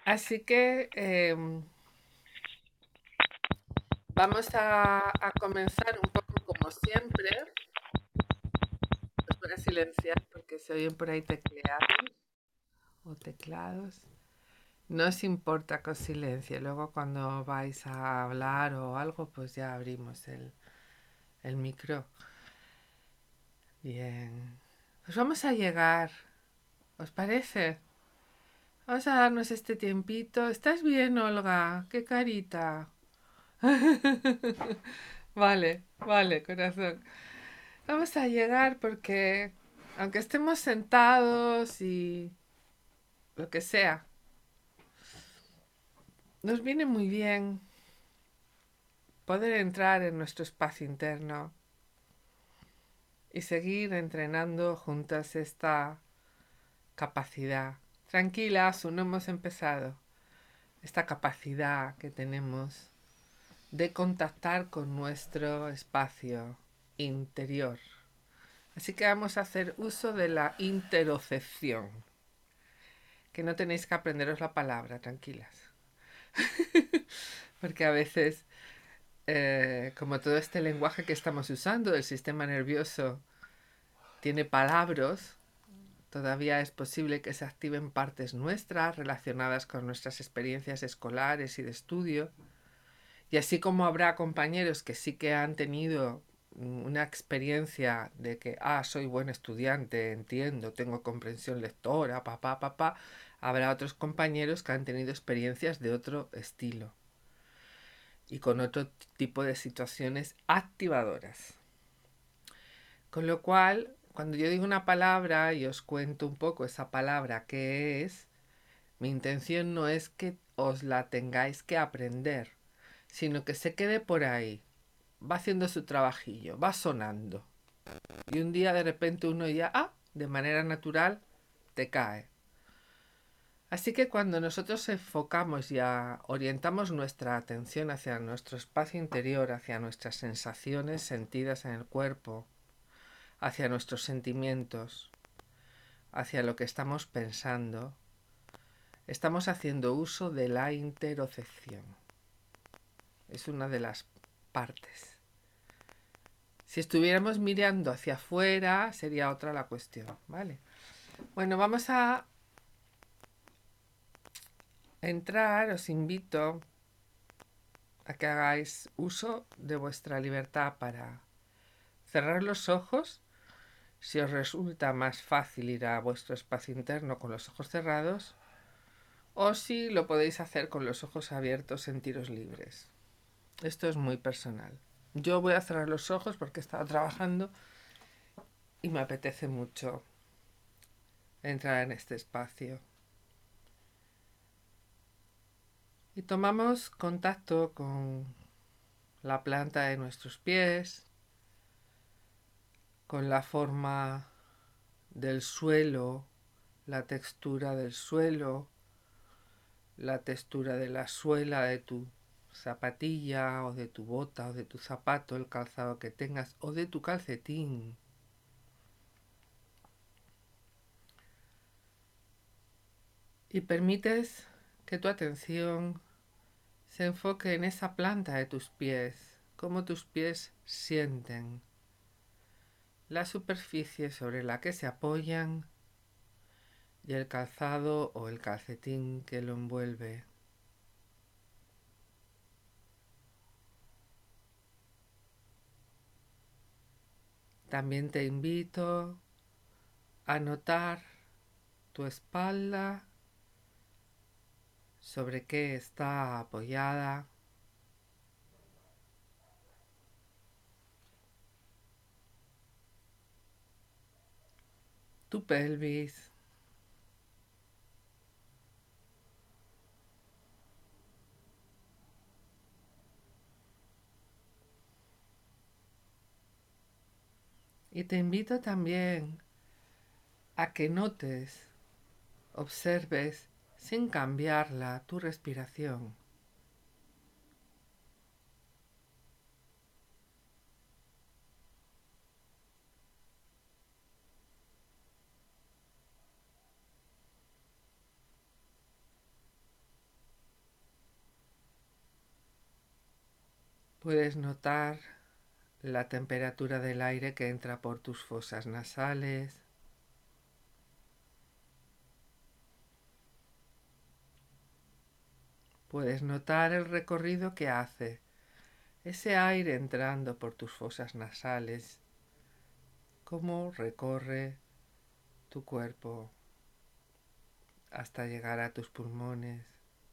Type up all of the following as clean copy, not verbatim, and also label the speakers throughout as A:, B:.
A: Así que vamos a comenzar un poco como siempre. Os voy a silenciar porque se oyen por ahí tecleados o teclados. No os importa que os silencie. Luego cuando vais a hablar o algo, pues ya abrimos el micro. Bien. Pues vamos a llegar. ¿Os parece? Vamos a darnos este tiempito. ¿Estás bien, Olga? ¿Qué carita? Vale, vale, corazón. Vamos a llegar porque, aunque estemos sentados y lo que sea, nos viene muy bien poder entrar en nuestro espacio interno y seguir entrenando juntas esta capacidad. Tranquilas, aún no hemos empezado. Esta capacidad que tenemos de contactar con nuestro espacio interior. Así que vamos a hacer uso de la interocepción, que no tenéis que aprenderos la palabra, tranquilas. Porque a veces, como todo este lenguaje que estamos usando del sistema nervioso tiene palabras, todavía es posible que se activen partes nuestras relacionadas con nuestras experiencias escolares y de estudio. Y así como habrá compañeros que sí que han tenido una experiencia de que, soy buen estudiante, entiendo, tengo comprensión lectora, papá, papá, habrá otros compañeros que han tenido experiencias de otro estilo y con otro tipo de situaciones activadoras. Con lo cual, cuando yo digo una palabra y os cuento un poco esa palabra qué es, mi intención no es que os la tengáis que aprender, sino que se quede por ahí, va haciendo su trabajillo, va sonando. Y un día de repente uno ya, de manera natural, te cae. Así que cuando nosotros enfocamos y orientamos nuestra atención hacia nuestro espacio interior, hacia nuestras sensaciones sentidas en el cuerpo, hacia nuestros sentimientos, hacia lo que estamos pensando, estamos haciendo uso de la interocepción. Es una de las partes. Si estuviéramos mirando hacia afuera, sería otra la cuestión, ¿vale? Bueno, vamos a entrar, os invito a que hagáis uso de vuestra libertad para cerrar los ojos. Si os resulta más fácil ir a vuestro espacio interno con los ojos cerrados, o si lo podéis hacer con los ojos abiertos, sentiros libres. Esto es muy personal. Yo voy a cerrar los ojos porque he estado trabajando y me apetece mucho entrar en este espacio. Y tomamos contacto con la planta de nuestros pies, con la forma del suelo, la textura del suelo, la textura de la suela de tu zapatilla o de tu bota o de tu zapato, el calzado que tengas o de tu calcetín. Y permites que tu atención se enfoque en esa planta de tus pies, cómo tus pies sienten la superficie sobre la que se apoyan y el calzado o el calcetín que lo envuelve. También te invito a notar tu espalda, sobre qué está apoyada, tu pelvis, y te invito también a que notes, observes sin cambiarla tu respiración. Puedes notar la temperatura del aire que entra por tus fosas nasales. Puedes notar el recorrido que hace ese aire entrando por tus fosas nasales, cómo recorre tu cuerpo hasta llegar a tus pulmones.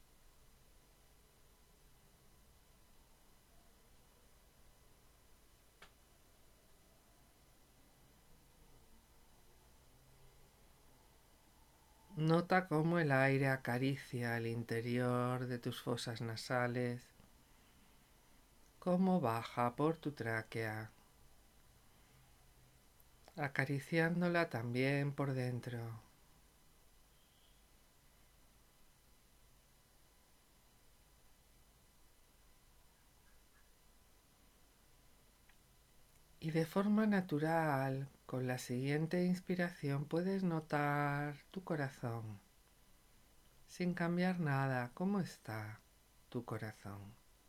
A: Nota cómo el aire acaricia el interior de tus fosas nasales, cómo baja por tu tráquea, acariciándola también por dentro. Y de forma natural, con la siguiente inspiración puedes notar tu corazón, sin cambiar nada. ¿Cómo está tu corazón?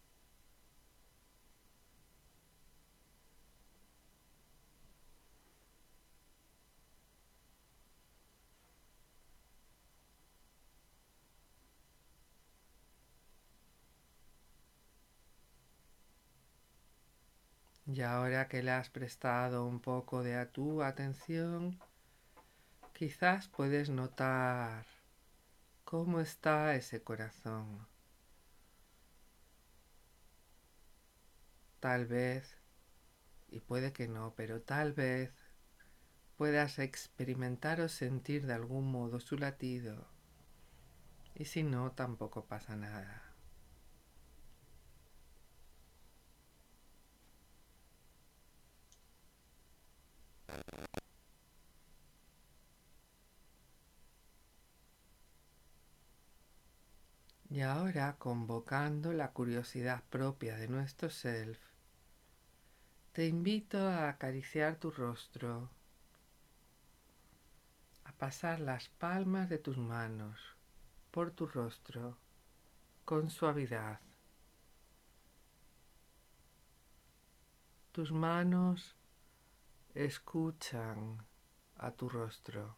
A: Y ahora que le has prestado un poco de tu atención, quizás puedes notar cómo está ese corazón. Tal vez, y puede que no, pero tal vez puedas experimentar o sentir de algún modo su latido. Y si no, tampoco pasa nada. Y ahora, convocando la curiosidad propia de nuestro self, te invito a acariciar tu rostro, a pasar las palmas de tus manos por tu rostro con suavidad. Tus manos escuchan a tu rostro.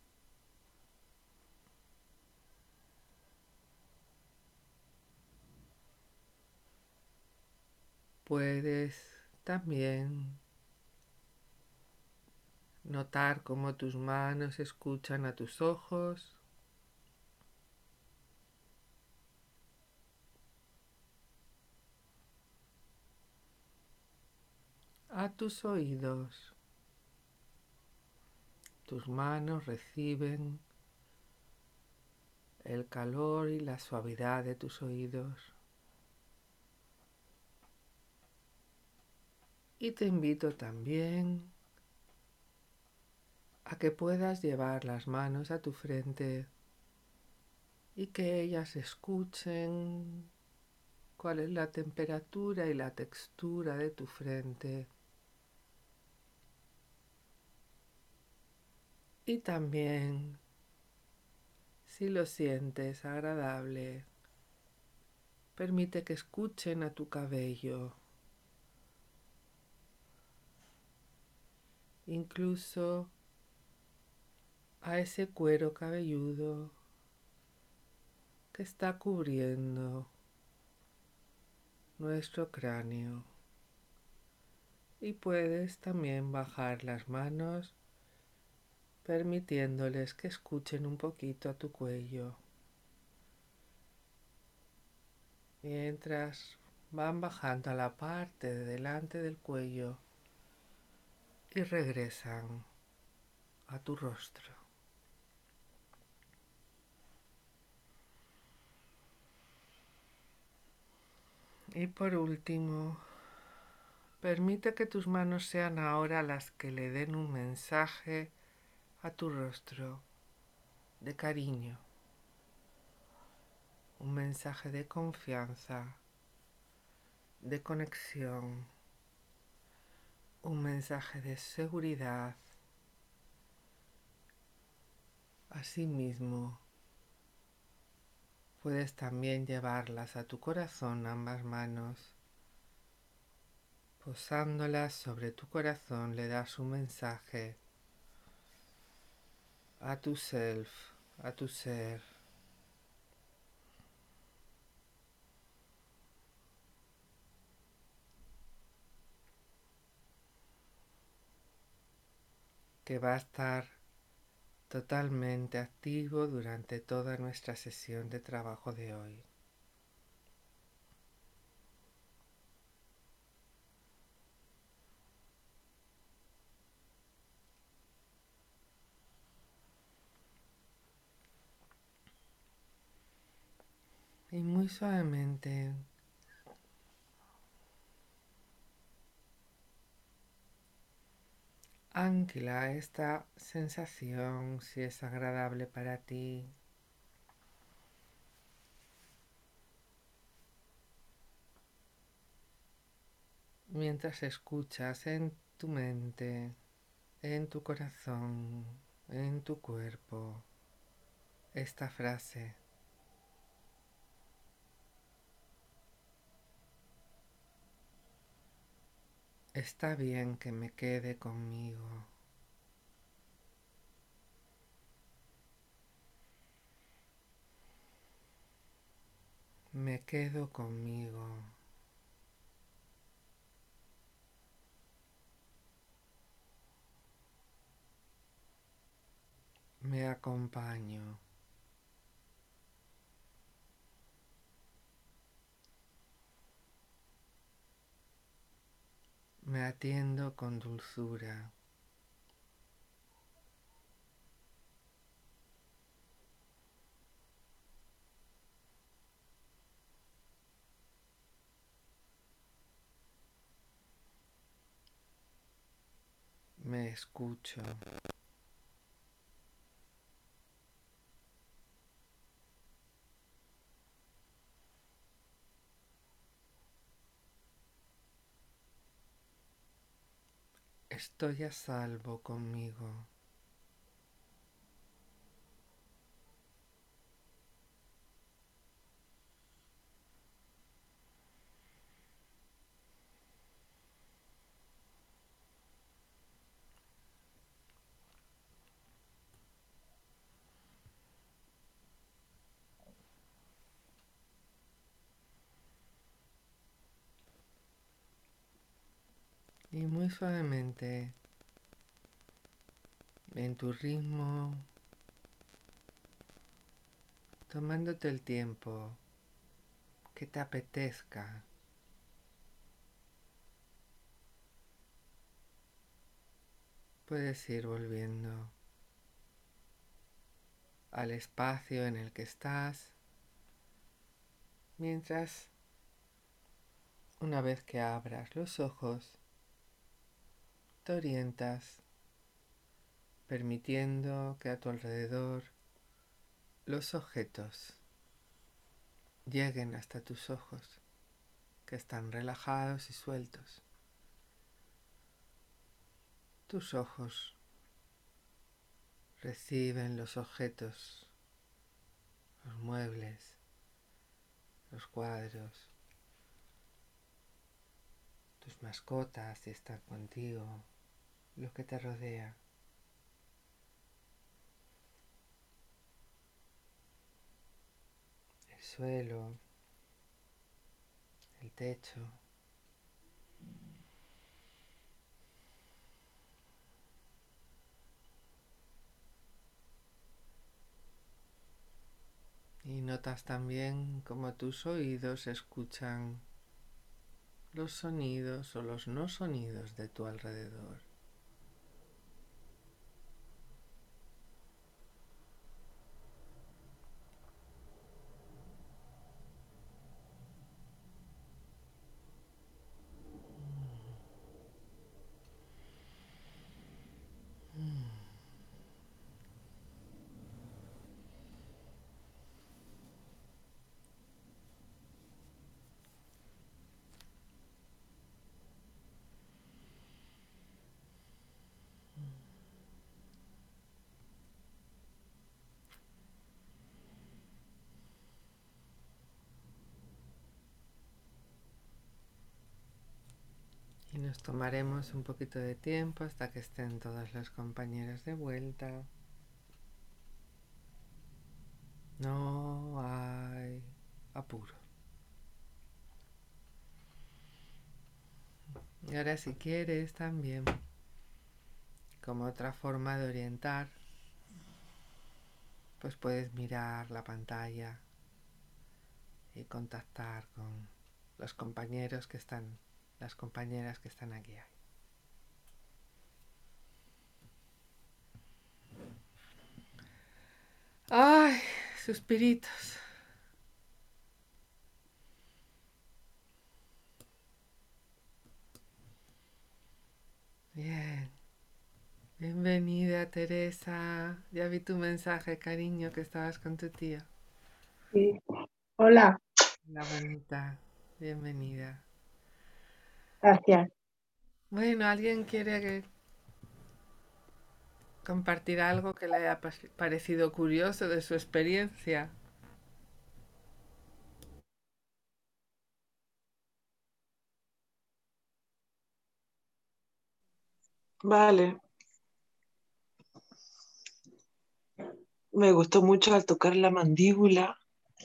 A: Puedes también notar cómo tus manos escuchan a tus ojos, a tus oídos. Tus manos reciben el calor y la suavidad de tus oídos. Y te invito también a que puedas llevar las manos a tu frente y que ellas escuchen cuál es la temperatura y la textura de tu frente. Y también, si lo sientes agradable, permite que escuchen a tu cabello, incluso a ese cuero cabelludo que está cubriendo nuestro cráneo. Y puedes también bajar las manos permitiéndoles que escuchen un poquito a tu cuello mientras van bajando a la parte de delante del cuello y regresan a tu rostro. Y por último, permite que tus manos sean ahora las que le den un mensaje a tu rostro de cariño, un mensaje de confianza, de conexión, un mensaje de seguridad. Asimismo, puedes también llevarlas a tu corazón, ambas manos, Posándolas sobre tu corazón le das un mensaje a tu self, a tu ser. Que va a estar totalmente activo durante toda nuestra sesión de trabajo de hoy. Y muy suavemente ancla esta sensación si es agradable para ti. Mientras escuchas en tu mente, en tu corazón, en tu cuerpo, esta frase. Está bien que me quede conmigo. Me quedo conmigo. Me acompaño. Me atiendo con dulzura. Me escucho. Estoy a salvo conmigo. Y muy suavemente, en tu ritmo, tomándote el tiempo que te apetezca, puedes ir volviendo al espacio en el que estás, mientras, una vez que abras los ojos, te orientas, permitiendo que a tu alrededor los objetos lleguen hasta tus ojos, que están relajados y sueltos. Tus ojos reciben los objetos, los muebles, los cuadros, tus mascotas si están contigo, lo que te rodea. El suelo, el techo. Y notas también cómo tus oídos escuchan los sonidos o los no sonidos de tu alrededor. Nos tomaremos un poquito de tiempo hasta que estén todas las compañeras de vuelta. No hay apuro. Y ahora si quieres también, como otra forma de orientar, pues puedes mirar la pantalla y contactar con los compañeros que están, las compañeras que están aquí. Ay, suspiritos. Bien. Bienvenida, Teresa. Ya vi tu mensaje, cariño, que estabas con tu tío.
B: Sí. Hola,
A: La bonita. Bienvenida.
B: gracias.
A: Bueno, ¿alguien quiere compartir algo que le haya parecido curioso de su experiencia?
B: Vale, me gustó mucho al tocar la mandíbula.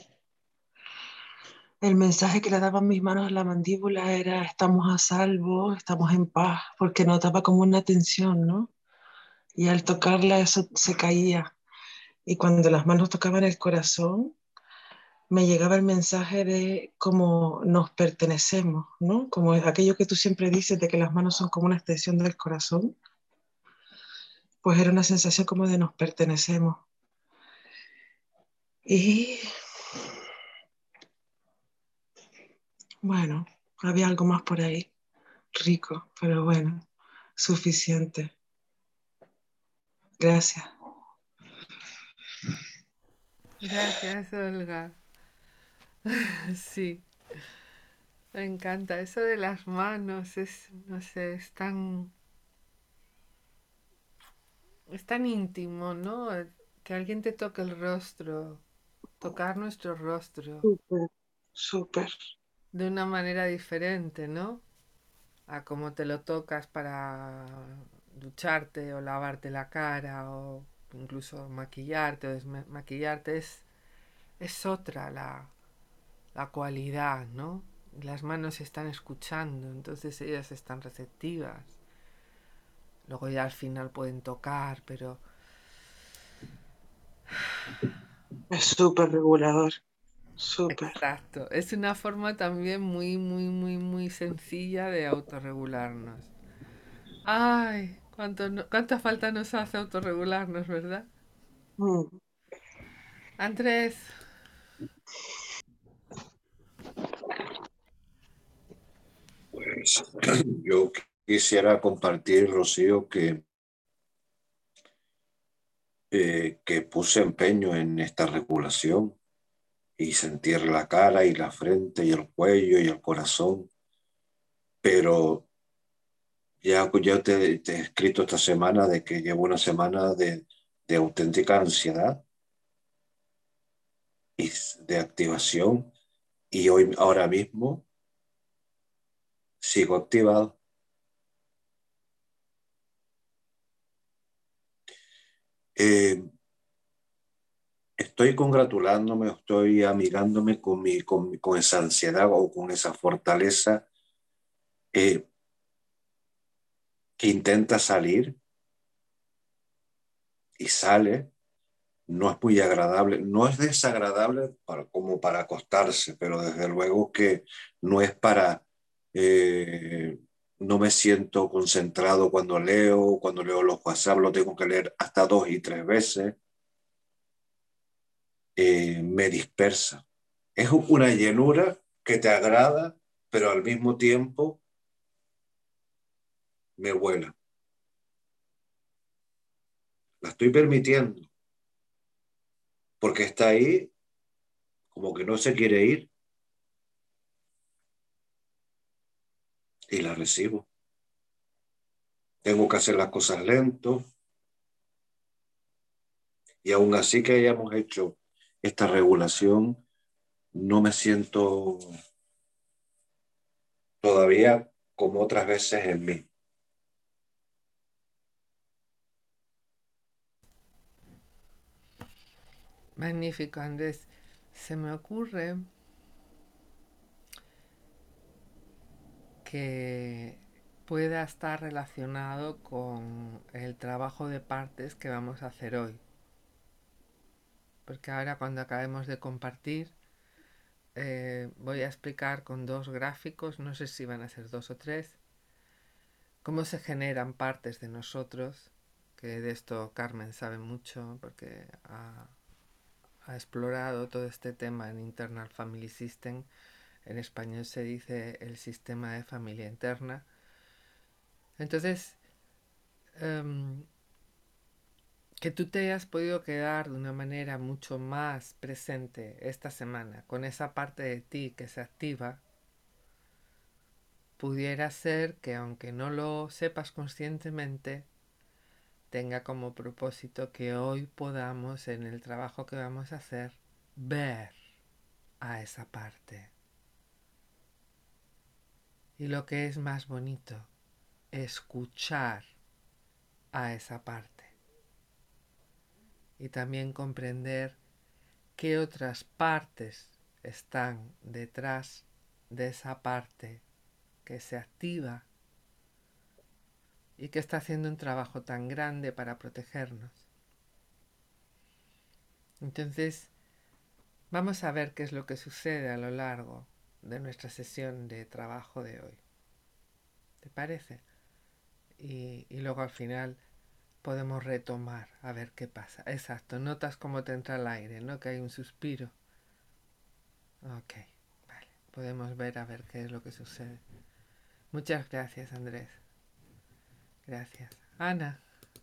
B: El mensaje que le daban mis manos a la mandíbula era estamos a salvo, estamos en paz, porque notaba como una tensión, ¿no? Y al tocarla eso se caía. Y cuando las manos tocaban el corazón, me llegaba el mensaje de cómo nos pertenecemos, ¿no? Como aquello que tú siempre dices de que las manos son como una extensión del corazón, pues era una sensación como de nos pertenecemos. Y bueno, había algo más por ahí, rico, pero bueno, suficiente. Gracias.
A: Gracias, Olga. Sí, me encanta. Eso de las manos es, no sé, es tan íntimo, ¿no? Que alguien te toque el rostro, tocar nuestro rostro
B: Súper, súper.
A: de una manera diferente, ¿no? A cómo te lo tocas para ducharte o lavarte la cara o incluso maquillarte o desmaquillarte. Es otra la cualidad, ¿no? Las manos están escuchando, entonces ellas están receptivas. Luego ya al final pueden tocar, pero
B: Es súper regulador, súper.
A: exacto. Es una forma también muy, muy, muy, muy sencilla de autorregularnos. Ay, cuánta falta nos hace autorregularnos, ¿verdad?
B: Mm.
A: Andrés,
C: Pues, yo quisiera compartir, Rocío, que puse empeño en esta regulación y sentir la cara y la frente y el cuello y el corazón, pero ya te he escrito esta semana de que llevo una semana de auténtica ansiedad y de activación y hoy, ahora mismo, sigo activado. Eh, Estoy congratulándome, estoy amigándome con esa ansiedad o con esa fortaleza eh, que intenta salir y sale. No es muy agradable, no es desagradable como para acostarse, pero desde luego que no es para, eh, no me siento concentrado cuando leo los WhatsApp, lo tengo que leer hasta 2 y 3 veces, me dispersa. Es una llenura que te agrada, pero al mismo tiempo me vuela. La estoy permitiendo porque está ahí como que no se quiere ir y la recibo. Tengo que hacer las cosas lento y aún así que hayamos hecho esta regulación, no me siento todavía como otras veces en mí.
A: Magnífico, Andrés. Se me ocurre que pueda estar relacionado con el trabajo de partes que vamos a hacer hoy. Porque ahora cuando acabemos de compartir, voy a explicar con 2 gráficos, no sé si van a ser 2 o 3, cómo se generan partes de nosotros, que de esto Carmen sabe mucho porque ha explorado todo este tema en Internal Family System. En español se dice el sistema de familia interna. Entonces, que tú te hayas podido quedar de una manera mucho más presente esta semana con esa parte de ti que se activa, pudiera ser que aunque no lo sepas conscientemente, tenga como propósito que hoy podamos, en el trabajo que vamos a hacer, ver a esa parte. Y lo que es más bonito, escuchar a esa parte. Y también comprender qué otras partes están detrás de esa parte que se activa y que está haciendo un trabajo tan grande para protegernos. Entonces, vamos a ver qué es lo que sucede a lo largo de nuestra sesión de trabajo de hoy. ¿Te parece? Y luego al final podemos retomar a ver qué pasa. Exacto, notas cómo te entra el aire, ¿no? Que hay un suspiro. Ok, vale. Podemos ver a ver qué es lo que sucede. Muchas gracias, Andrés. Gracias. Ana.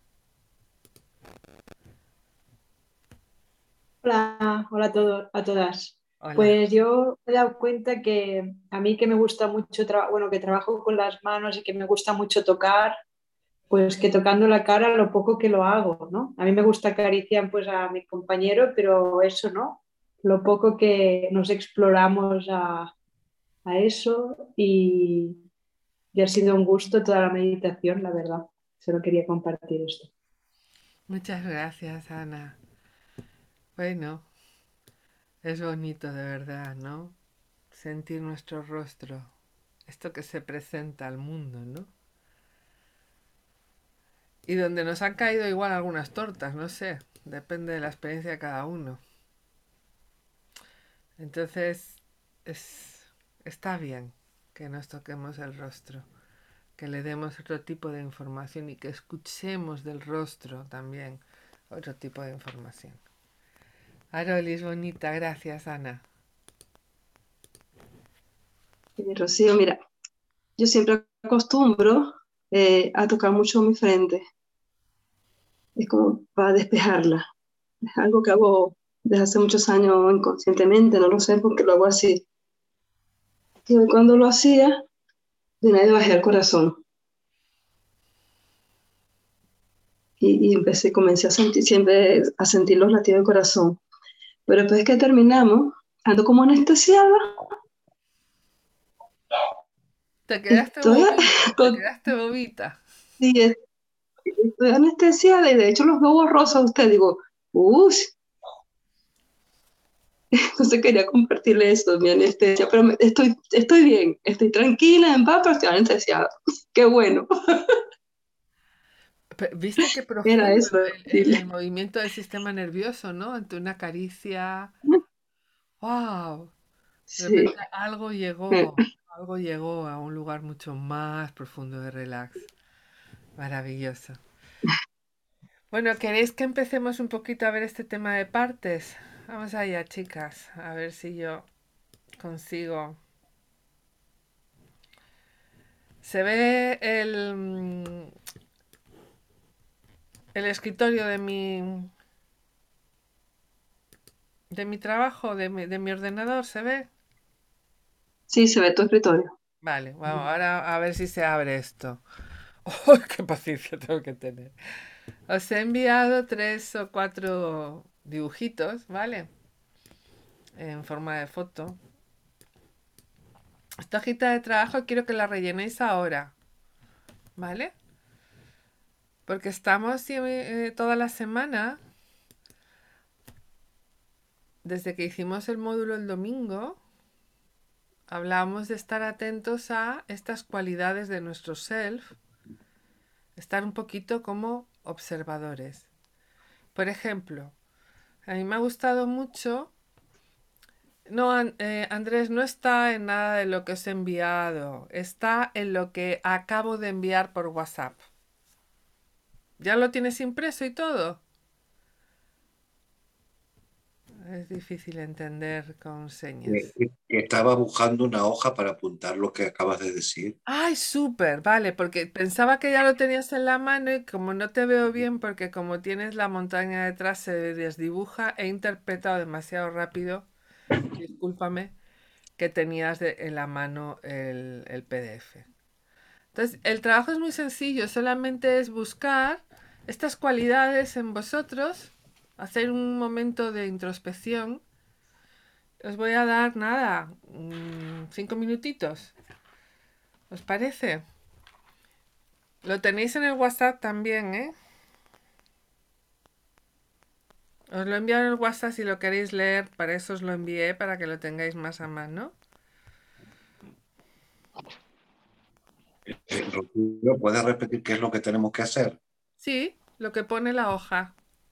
D: Hola, hola a todos, a todas.
A: Hola.
D: Pues yo me he dado cuenta que a mí que me gusta mucho, bueno, que trabajo con las manos y que me gusta mucho tocar, pues que tocando la cara lo poco que lo hago, ¿no? A mí me gusta acariciar pues a mi compañero, pero eso no, lo poco que nos exploramos a eso y ha sido un gusto toda la meditación, la verdad. Solo quería compartir esto.
A: Muchas gracias, Ana. Bueno, es bonito de verdad, ¿no? Sentir nuestro rostro. Esto que se presenta al mundo, ¿no? Y donde nos han caído igual algunas tortas, no sé. Depende de la experiencia de cada uno. Entonces, está bien que nos toquemos el rostro, que le demos otro tipo de información y que escuchemos del rostro también otro tipo de información. Arolis, bonita, gracias, Ana.
B: Rocío, mira, yo siempre acostumbro a tocar mucho mi frente. Es como para despejarla. Es algo que hago desde hace muchos años inconscientemente, no lo sé por qué lo hago así. Y hoy cuando lo hacía, de nadie bajé al corazón. Y empecé, comencé a sentir, siempre a sentir los latidos del corazón. Pero después que terminamos, ando como anestesiada.
A: Te quedaste
B: Estoy,
A: bobita, te quedaste bobita.
B: sí, estoy anestesiada y de hecho los veo borrosos a usted. Digo, uff, entonces quería compartirle esto, mi anestesia, pero estoy bien, estoy tranquila, en paz, pero estoy anestesiada. Qué bueno.
A: ¿Viste qué
B: Era
A: profundo
B: eso,
A: el
B: decirle.
A: movimiento del sistema nervioso, ¿no? Ante una caricia. ¡Wow! De
B: Sí.
A: repente algo llegó a un lugar mucho más profundo de relax. Maravilloso. Bueno, ¿queréis que empecemos un poquito a ver este tema de partes? Vamos allá, chicas, a ver si yo consigo. Se ve el escritorio de mi trabajo, de mi ordenador, ¿se ve?
B: Sí, se ve tu escritorio.
A: Vale, vamos, ahora a ver si se abre esto. ¡Oh, qué paciencia tengo que tener! Os he enviado 3 o 4 dibujitos, ¿vale? En forma de foto. Esta hojita de trabajo quiero que la rellenéis ahora, ¿vale? Porque estamos toda la semana, desde que hicimos el módulo el domingo, hablamos de estar atentos a estas cualidades de nuestro self, estar un poquito como observadores. Por ejemplo, a mí me ha gustado mucho. No, Andrés, no está en nada de lo que os he enviado. Está en lo que acabo de enviar por WhatsApp. ¿Ya lo tienes impreso y todo? Es difícil entender con señas.
C: Que estaba buscando una hoja para apuntar lo que acabas de decir.
A: ¡Ay, súper! Vale, porque pensaba que ya lo tenías en la mano y como no te veo bien, porque como tienes la montaña detrás se desdibuja, he interpretado demasiado rápido, discúlpame, que tenías en la mano el PDF. Entonces, el trabajo es muy sencillo, solamente es buscar estas cualidades en vosotros, hacer un momento de introspección. Os voy a dar nada, 5 minutitos. ¿Os parece? Lo tenéis en el WhatsApp también, ¿eh? Os lo envío en el WhatsApp si lo queréis leer, para eso os lo envié, para que lo tengáis más a mano.
C: Rocío, ¿puedes repetir qué es lo que tenemos que hacer?
A: Sí, lo que pone la hoja.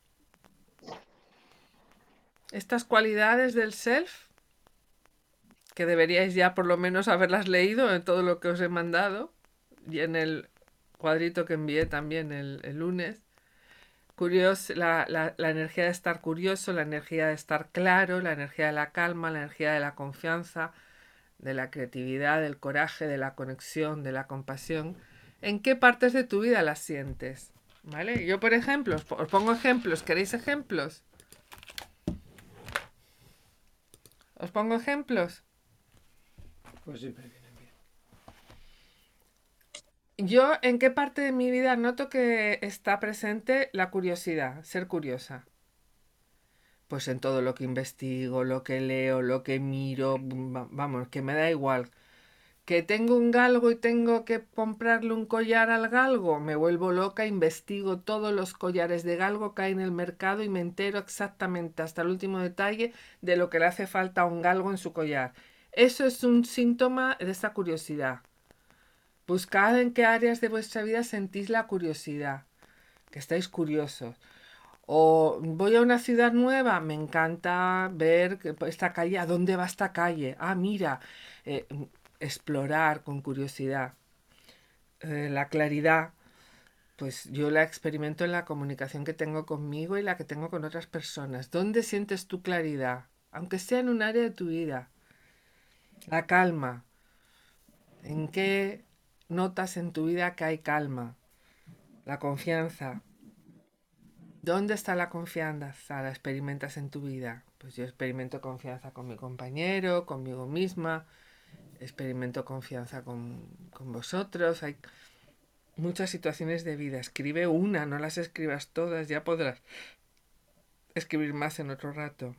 A: Estas cualidades del self, que deberíais ya por lo menos haberlas leído en todo lo que os he mandado, y en el cuadrito que envié también el lunes. Curioso, la energía de estar curioso, la energía de estar claro, la energía de la calma, la energía de la confianza, de la creatividad, del coraje, de la conexión, de la compasión. ¿En qué partes de tu vida las sientes? ¿Vale? Yo, por ejemplo, os pongo ejemplos. ¿Queréis ejemplos? ¿Os pongo ejemplos?
E: Pues siempre vienen bien.
A: Yo, ¿en qué parte de mi vida noto que está presente la curiosidad, ser curiosa? Pues en todo lo que investigo, lo que leo, lo que miro, vamos, que me da igual. Que tengo un galgo y tengo que comprarle un collar al galgo, me vuelvo loca, investigo todos los collares de galgo que hay en el mercado y me entero exactamente hasta el último detalle de lo que le hace falta a un galgo en su collar. Eso es un síntoma de esa curiosidad. Buscad en qué áreas de vuestra vida sentís la curiosidad, que estáis curiosos. O voy a una ciudad nueva, me encanta ver esta calle, ¿a dónde va esta calle? Ah, mira, eh, explorar con curiosidad. La claridad, pues yo la experimento en la comunicación que tengo conmigo y la que tengo con otras personas. ¿Dónde sientes tu claridad? Aunque sea en un área de tu vida. La calma. ¿En qué notas en tu vida que hay calma? La confianza. ¿Dónde está la confianza? ¿La experimentas en tu vida? Pues yo experimento confianza con mi compañero, conmigo misma, experimento confianza con vosotros. Hay muchas situaciones de vida. Escribe una, no las escribas todas, ya podrás escribir más en otro rato.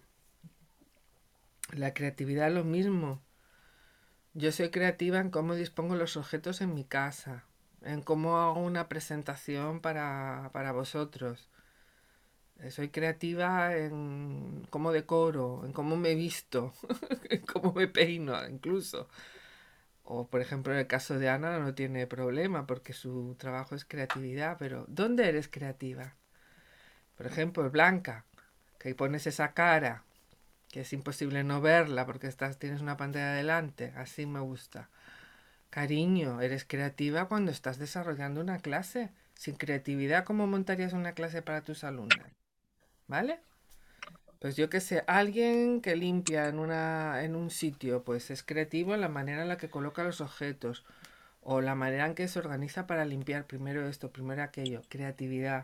A: La creatividad lo mismo. Yo soy creativa en cómo dispongo los objetos en mi casa, en cómo hago una presentación para vosotros. Soy creativa en cómo decoro, en cómo me visto, en cómo me peino incluso. O por ejemplo en el caso de Ana no tiene problema porque su trabajo es creatividad, pero ¿dónde eres creativa? Por ejemplo, Blanca, que pones esa cara, que es imposible no verla porque tienes una pantalla delante, así me gusta. Cariño, eres creativa cuando estás desarrollando una clase. Sin creatividad, ¿cómo montarías una clase para tus alumnas? ¿Vale? Pues yo qué sé, alguien que limpia en un sitio, pues es creativo en la manera en la que coloca los objetos o la manera en que se organiza para limpiar primero esto, primero aquello. Creatividad.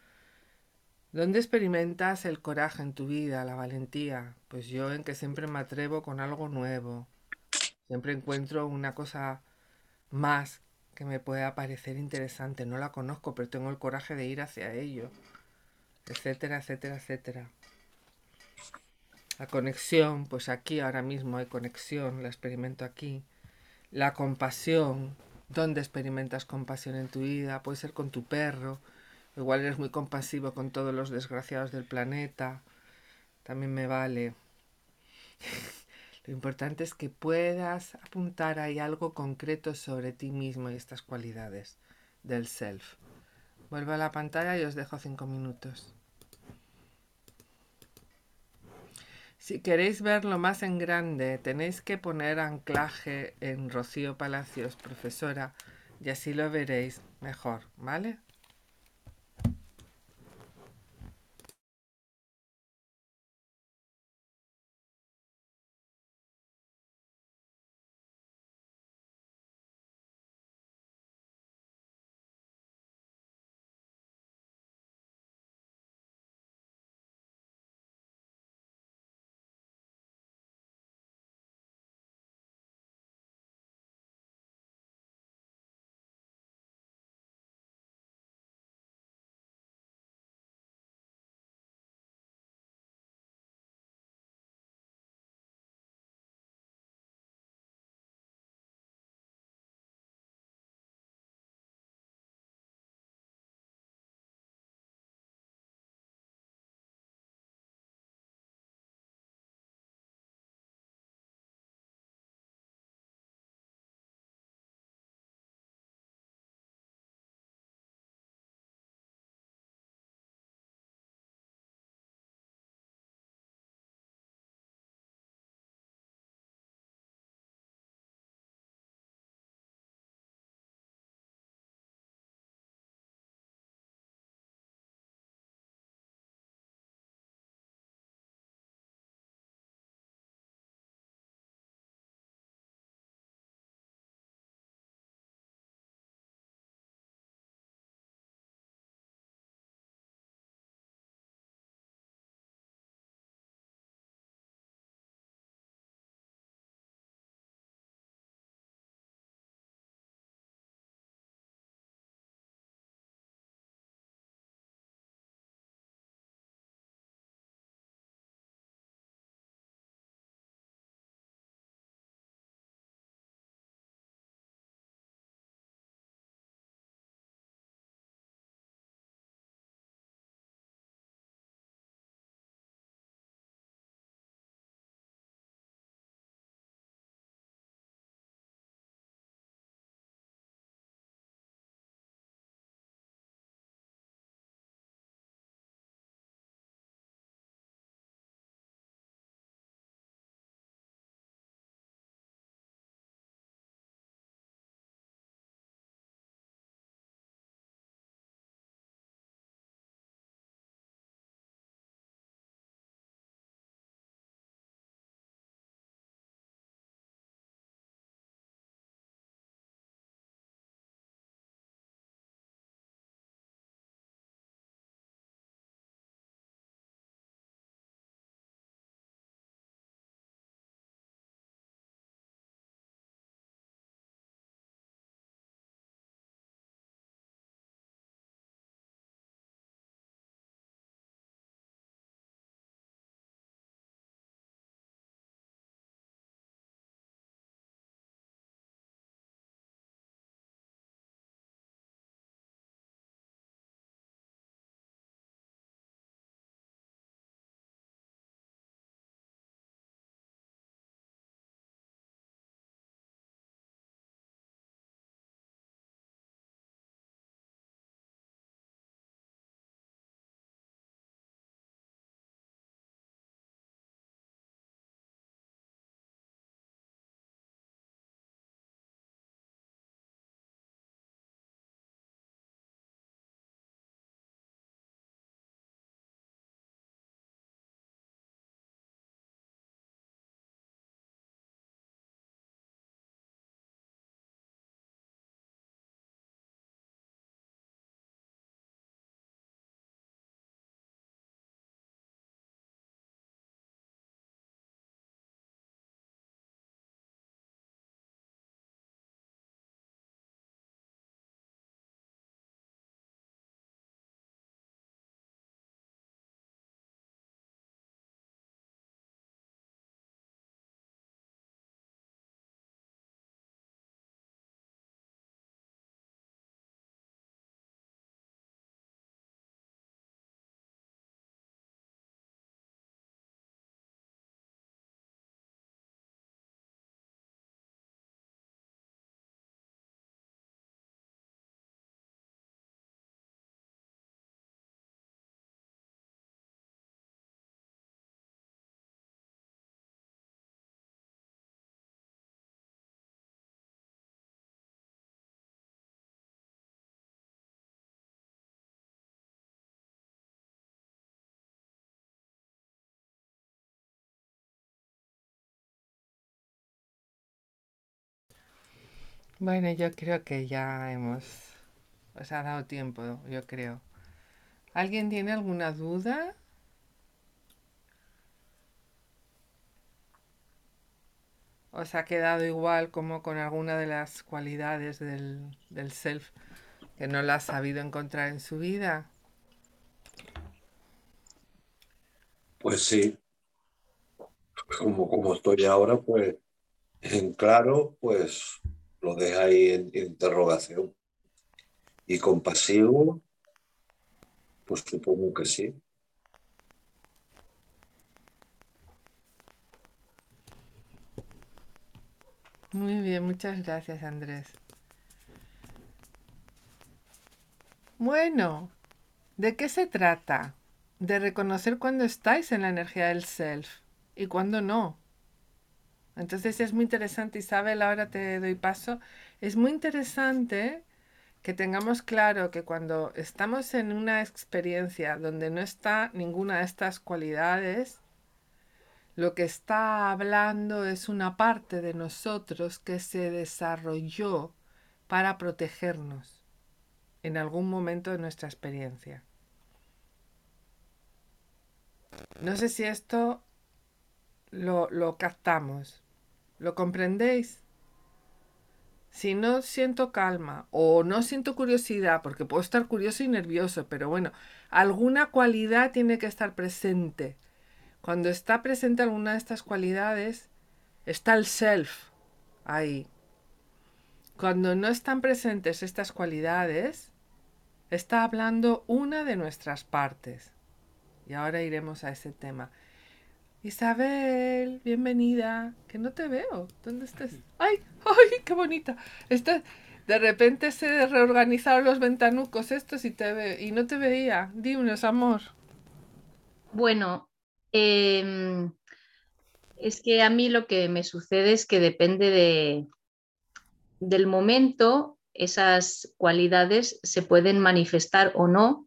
A: ¿Dónde experimentas el coraje en tu vida, la valentía? Pues yo en que siempre me atrevo con algo nuevo. Siempre encuentro una cosa más que me pueda parecer interesante. No la conozco, pero tengo el coraje de ir hacia ello. Etcétera, etcétera, etcétera. La conexión, pues aquí ahora mismo hay conexión, la experimento aquí. La compasión. ¿Dónde experimentas compasión en tu vida? Puede ser con tu perro. Igual eres muy compasivo con todos los desgraciados del planeta. También me vale. Lo importante es que puedas apuntar ahí algo concreto sobre ti mismo y estas cualidades del self. Vuelvo a la pantalla y os dejo 5 minutos. Si queréis verlo más en grande, tenéis que poner anclaje en Rocío Palacios, profesora, y así lo veréis mejor, ¿vale? Bueno, yo creo que ya os ha dado tiempo, yo creo. ¿Alguien tiene alguna duda? ¿Os ha quedado igual como con alguna de las cualidades del self que no la ha sabido encontrar en su vida?
C: Pues sí, como estoy ahora, pues en claro, pues lo deja ahí en interrogación. Y compasivo, pues supongo que sí.
A: Muy bien, muchas gracias, Andrés. Bueno, ¿de qué se trata? De reconocer cuando estáis en la energía del self y cuando no. Entonces es muy interesante, Isabel, ahora te doy paso. Es muy interesante que tengamos claro que cuando estamos en una experiencia donde no está ninguna de estas cualidades, lo que está hablando es una parte de nosotros que se desarrolló para protegernos en algún momento de nuestra experiencia. No sé si esto lo captamos. ¿Lo comprendéis? Si no siento calma o no siento curiosidad, porque puedo estar curioso y nervioso, pero bueno, alguna cualidad tiene que estar presente. Cuando está presente alguna de estas cualidades, está el self ahí. Cuando no están presentes estas cualidades, está hablando una de nuestras partes. Y ahora iremos a ese tema. Isabel, bienvenida. Que no te veo. ¿Dónde estás? ¡Ay! ¡Ay! ¡Qué bonita! De repente se reorganizaron los ventanucos estos y no te veía. Dinos, amor.
F: Bueno, es que a mí lo que me sucede es que depende del momento, esas cualidades se pueden manifestar o no,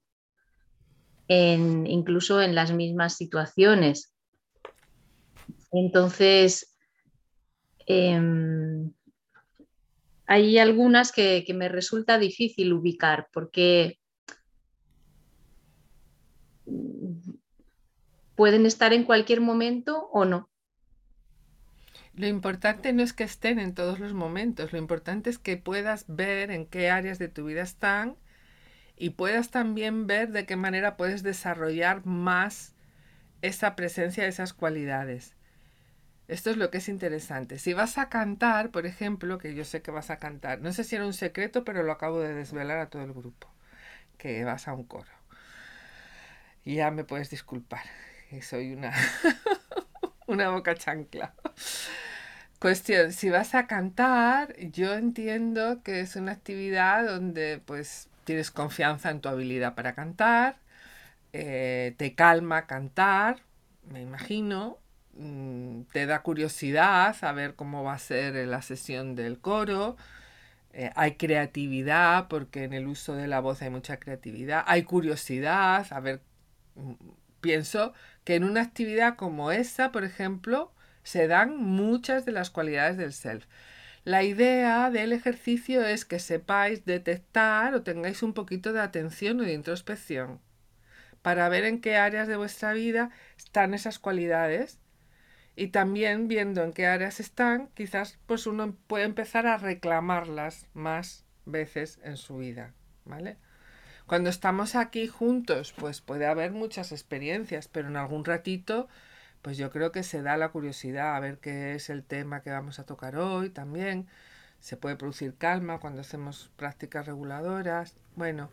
F: incluso en las mismas situaciones. Entonces, em, hay algunas que me resulta difícil ubicar porque pueden estar en cualquier momento o no.
A: Lo importante no es que estén en todos los momentos, lo importante es que puedas ver en qué áreas de tu vida están y puedas también ver de qué manera puedes desarrollar más esa presencia de esas cualidades. Esto es lo que es interesante. Si vas a cantar, por ejemplo, que yo sé que vas a cantar, no sé si era un secreto, pero lo acabo de desvelar a todo el grupo, que vas a un coro. Y ya me puedes disculpar, que soy una, una boca chancla. Cuestión, si vas a cantar, yo entiendo que es una actividad donde pues tienes confianza en tu habilidad para cantar, te calma cantar, me imagino, te da curiosidad saber cómo va a ser la sesión del coro, hay creatividad porque en el uso de la voz hay mucha creatividad, hay curiosidad, a ver, mm, pienso que en una actividad como esa, por ejemplo, se dan muchas de las cualidades del self. La idea del ejercicio es que sepáis detectar o tengáis un poquito de atención o de introspección para ver en qué áreas de vuestra vida están esas cualidades y también viendo en qué áreas están, quizás pues uno puede empezar a reclamarlas más veces en su vida, ¿vale? Cuando estamos aquí juntos, pues puede haber muchas experiencias, pero en algún ratito, pues yo creo que se da la curiosidad a ver qué es el tema que vamos a tocar hoy también. Se puede producir calma cuando hacemos prácticas reguladoras. Bueno,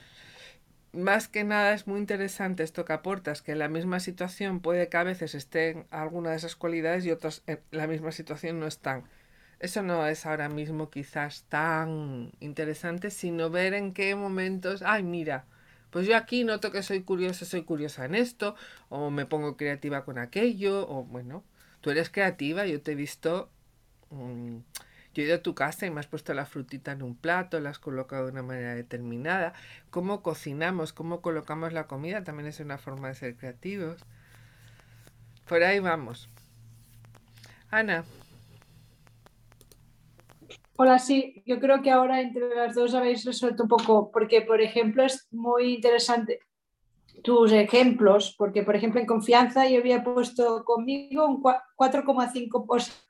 A: más que nada es muy interesante esto que aportas, que en la misma situación puede que a veces estén alguna de esas cualidades y otras en la misma situación no están. Eso no es ahora mismo quizás tan interesante, sino ver en qué momentos, ay, mira, pues yo aquí noto que soy curiosa en esto, o me pongo creativa con aquello, o bueno, tú eres creativa, yo te he visto, yo he ido a tu casa y me has puesto la frutita en un plato, la has colocado de una manera determinada. Cómo cocinamos, cómo colocamos la comida, también es una forma de ser creativos. Por ahí vamos. Ana.
D: Hola, sí, yo creo que ahora entre las dos habéis resuelto un poco, porque por ejemplo es muy interesante tus ejemplos, porque por ejemplo en confianza yo había puesto conmigo un 4,5,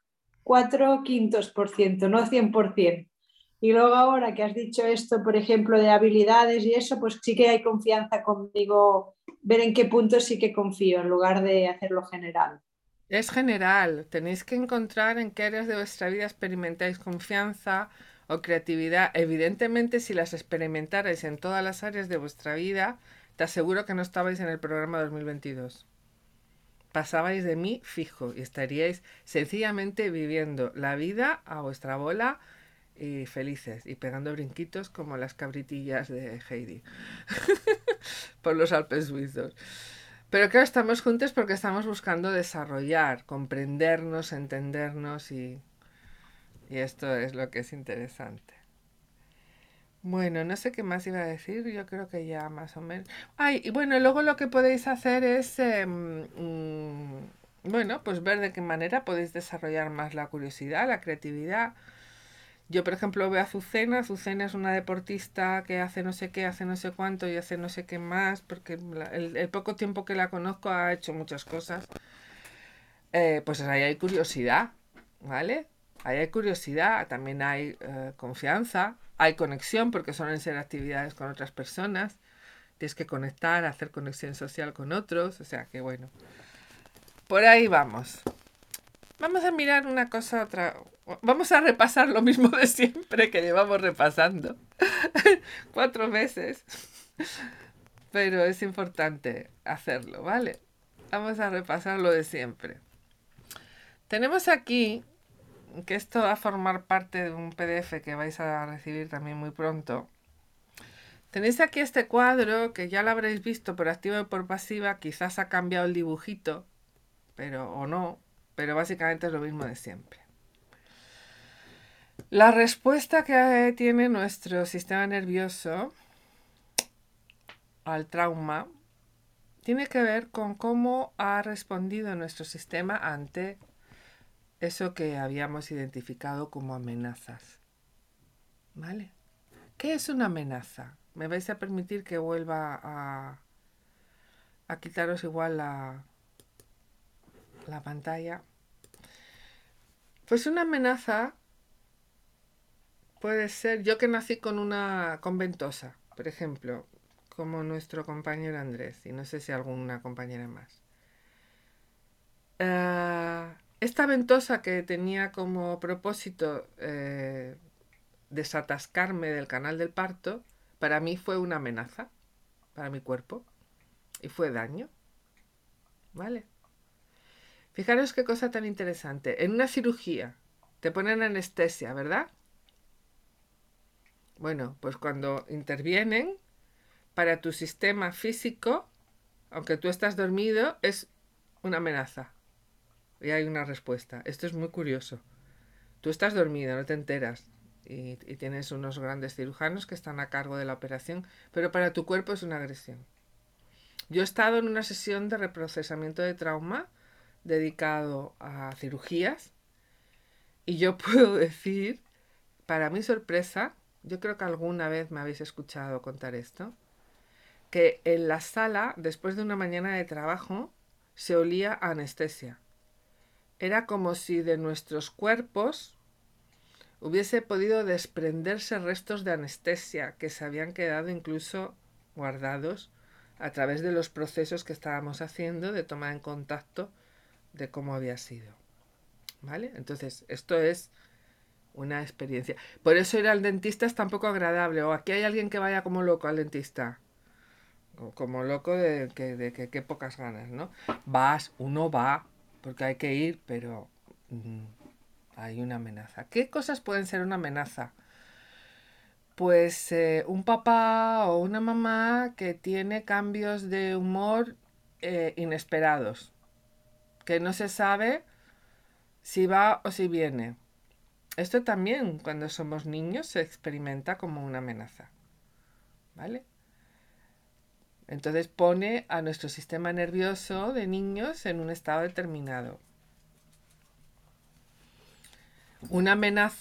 D: 4/5%, no 100%. Y luego ahora que has dicho esto, por ejemplo, de habilidades y eso, pues sí que hay confianza conmigo, ver en qué puntos sí que confío, en lugar de hacerlo general.
A: Es general, tenéis que encontrar en qué áreas de vuestra vida experimentáis confianza o creatividad. Evidentemente, si las experimentarais en todas las áreas de vuestra vida, te aseguro que no estabais en el programa 2022. Pasabais de mí fijo y estaríais sencillamente viviendo la vida a vuestra bola y felices y pegando brinquitos como las cabritillas de Heidi por los Alpes suizos. Pero claro, estamos juntos porque estamos buscando desarrollar, comprendernos, entendernos y esto es lo que es interesante. Bueno, no sé qué más iba a decir, yo creo que ya más o menos. Ay, y bueno, luego lo que podéis hacer es, bueno, pues ver de qué manera podéis desarrollar más la curiosidad, la creatividad. Yo, por ejemplo, veo a Azucena. Azucena es una deportista que hace no sé qué, hace no sé cuánto y hace no sé qué más, porque el poco tiempo que la conozco ha hecho muchas cosas. Pues ahí hay curiosidad, ¿vale? Ahí hay curiosidad, también hay confianza, hay conexión, porque suelen ser actividades con otras personas. Tienes que conectar, hacer conexión social con otros, o sea que bueno. Por ahí vamos. Vamos a mirar una cosa otra. Vamos a repasar lo mismo de siempre que llevamos repasando 4 meses. Pero es importante hacerlo, ¿vale? Vamos a repasar lo de siempre. Tenemos aquí, que esto va a formar parte de un PDF que vais a recibir también muy pronto. Tenéis aquí este cuadro que ya lo habréis visto por activa y por pasiva. Quizás ha cambiado el dibujito, pero o no, pero básicamente es lo mismo de siempre. La respuesta que tiene nuestro sistema nervioso al trauma tiene que ver con cómo ha respondido nuestro sistema ante eso que habíamos identificado como amenazas. ¿Vale? ¿Qué es una amenaza? Me vais a permitir que vuelva a quitaros igual la pantalla. Pues una amenaza puede ser, yo que nací con ventosa, por ejemplo, como nuestro compañero Andrés, y no sé si alguna compañera más. Esta ventosa que tenía como propósito desatascarme del canal del parto, para mí fue una amenaza, para mi cuerpo, y fue daño. ¿Vale? Fijaros qué cosa tan interesante. En una cirugía te ponen anestesia, ¿verdad? Bueno, pues cuando intervienen, para tu sistema físico, aunque tú estás dormido, es una amenaza. Y hay una respuesta. Esto es muy curioso. Tú estás dormido, no te enteras. Y tienes unos grandes cirujanos que están a cargo de la operación, pero para tu cuerpo es una agresión. Yo he estado en una sesión de reprocesamiento de trauma dedicado a cirugías y yo puedo decir, para mi sorpresa, yo creo que alguna vez me habéis escuchado contar esto, que en la sala, después de una mañana de trabajo, se olía a anestesia. Era como si de nuestros cuerpos hubiese podido desprenderse restos de anestesia que se habían quedado incluso guardados a través de los procesos que estábamos haciendo de toma en contacto de cómo había sido. ¿Vale? Entonces, esto es una experiencia. Por eso ir al dentista es tan poco agradable. O aquí hay alguien que vaya como loco al dentista. O como loco de que pocas ganas, ¿no? Uno va, porque hay que ir, pero hay una amenaza. ¿Qué cosas pueden ser una amenaza? Pues un papá o una mamá que tiene cambios de humor inesperados, que no se sabe si va o si viene. Esto también, cuando somos niños, se experimenta como una amenaza. ¿Vale? Entonces pone a nuestro sistema nervioso de niños en un estado determinado. Una amenaza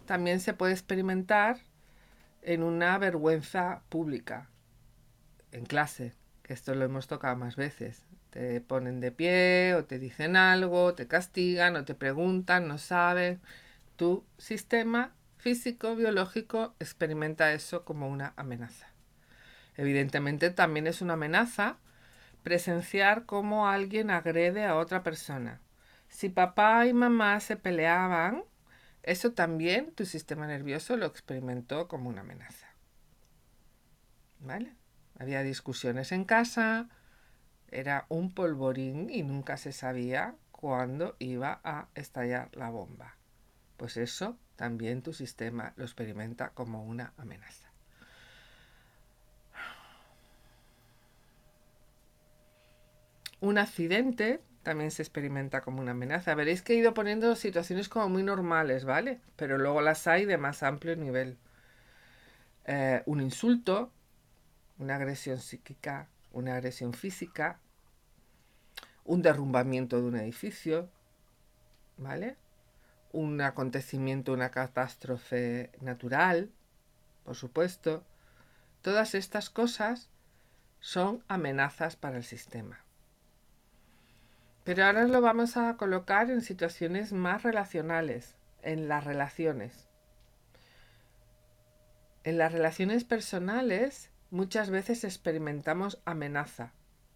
A: también se puede experimentar en una vergüenza pública, en clase, que esto lo hemos tocado más veces. Te ponen de pie o te dicen algo, te castigan o te preguntan, no saben. Tu sistema físico, biológico, experimenta eso como una amenaza. Evidentemente también es una amenaza presenciar cómo alguien agrede a otra persona. Si papá y mamá se peleaban, eso también tu sistema nervioso lo experimentó como una amenaza. ¿Vale? Había discusiones en casa, era un polvorín y nunca se sabía cuándo iba a estallar la bomba. Pues eso también tu sistema lo experimenta como una amenaza. Un accidente también se experimenta como una amenaza. Veréis que he ido poniendo situaciones como muy normales, ¿vale? Pero luego las hay de más amplio nivel. Un insulto, una agresión psíquica, una agresión física, un derrumbamiento de un edificio, ¿vale? Un acontecimiento, una catástrofe natural, por supuesto. Todas estas cosas son amenazas para el sistema. Pero ahora lo vamos a colocar en situaciones más relacionales, en las relaciones. En las relaciones personales muchas veces experimentamos amenaza.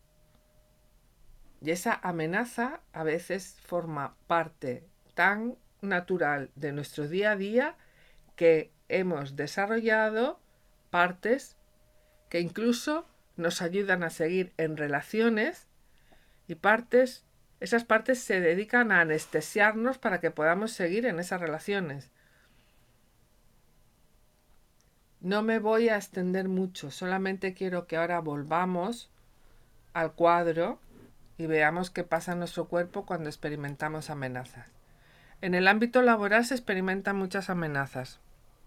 A: Y esa amenaza a veces forma parte tan natural de nuestro día a día que hemos desarrollado partes que incluso nos ayudan a seguir en relaciones y esas partes se dedican a anestesiarnos para que podamos seguir en esas relaciones. No me voy a extender mucho, solamente quiero que ahora volvamos al cuadro y veamos qué pasa en nuestro cuerpo cuando experimentamos amenazas. En el ámbito laboral se experimentan muchas amenazas.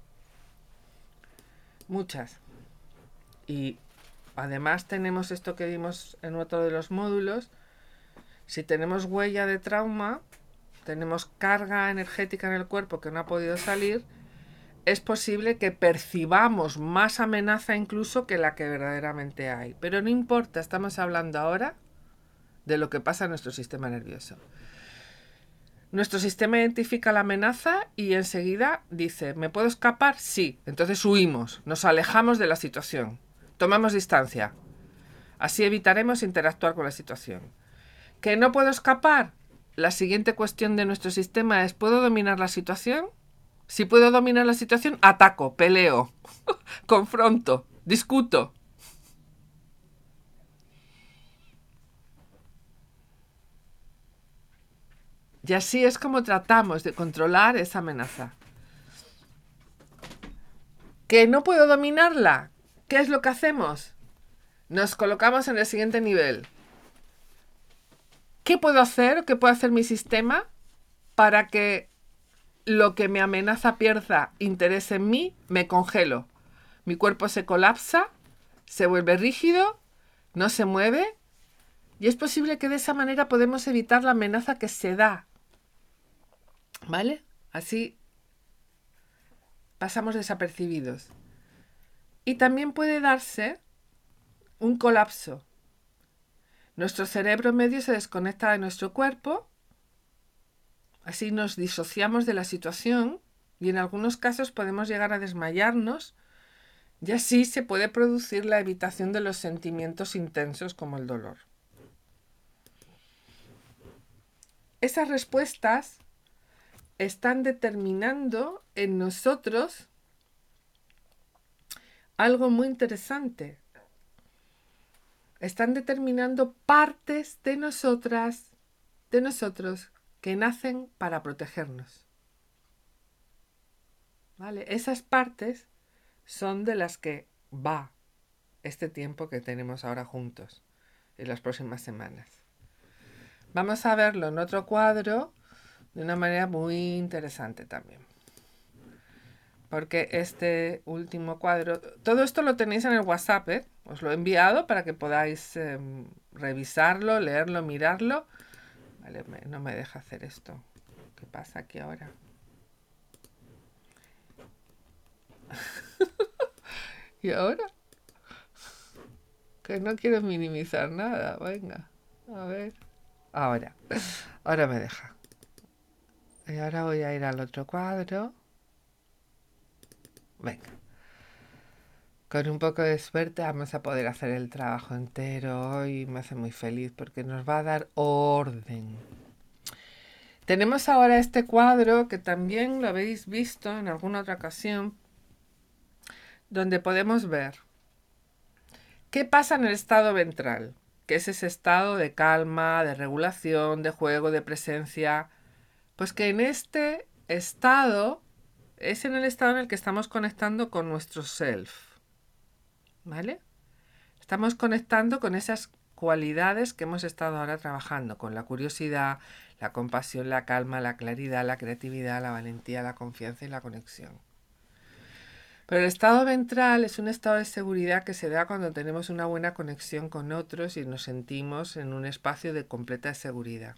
A: Muchas. Y además tenemos esto que vimos en otro de los módulos. Si tenemos huella de trauma, tenemos carga energética en el cuerpo que no ha podido salir, es posible que percibamos más amenaza incluso que la que verdaderamente hay. Pero no importa, estamos hablando ahora de lo que pasa en nuestro sistema nervioso. Nuestro sistema identifica la amenaza y enseguida dice, ¿me puedo escapar? Sí. Entonces huimos, nos alejamos de la situación, tomamos distancia. Así evitaremos interactuar con la situación. ¿Que no puedo escapar? La siguiente cuestión de nuestro sistema es, ¿puedo dominar la situación? Si puedo dominar la situación, ataco, peleo, confronto, discuto. Y así es como tratamos de controlar esa amenaza. ¿Que no puedo dominarla? ¿Qué es lo que hacemos? Nos colocamos en el siguiente nivel. ¿Qué puedo hacer? ¿Qué puede hacer mi sistema para que lo que me amenaza pierda interés en mí? Me congelo. Mi cuerpo se colapsa, se vuelve rígido, no se mueve. Y es posible que de esa manera podemos evitar la amenaza que se da. ¿Vale? Así pasamos desapercibidos. Y también puede darse un colapso. Nuestro cerebro medio se desconecta de nuestro cuerpo, así nos disociamos de la situación y en algunos casos podemos llegar a desmayarnos y así se puede producir la evitación de los sentimientos intensos como el dolor. Esas respuestas están determinando en nosotros algo muy interesante. Están determinando partes de nosotros, que nacen para protegernos. ¿Vale? Esas partes son de las que va este tiempo que tenemos ahora juntos, en las próximas semanas. Vamos a verlo en otro cuadro de una manera muy interesante también. Porque este último cuadro, todo esto lo tenéis en el WhatsApp, ¿eh? Os lo he enviado para que podáis revisarlo, leerlo, mirarlo. Vale, no me deja hacer esto. ¿Qué pasa aquí ahora? ¿Y ahora? Que no quiero minimizar nada. Venga, a ver. Ahora me deja. Y ahora voy a ir al otro cuadro. Venga. Con un poco de suerte vamos a poder hacer el trabajo entero hoy. Me hace muy feliz porque nos va a dar orden. Tenemos ahora este cuadro que también lo habéis visto en alguna otra ocasión, donde podemos ver qué pasa en el estado ventral, que es ese estado de calma, de regulación, de juego, de presencia. Pues que en este estado es en el estado en el que estamos conectando con nuestro self, ¿vale? Estamos conectando con esas cualidades que hemos estado ahora trabajando, con la curiosidad, la compasión, la calma, la claridad, la creatividad, la valentía, la confianza y la conexión. Pero el estado ventral es un estado de seguridad que se da cuando tenemos una buena conexión con otros y nos sentimos en un espacio de completa seguridad.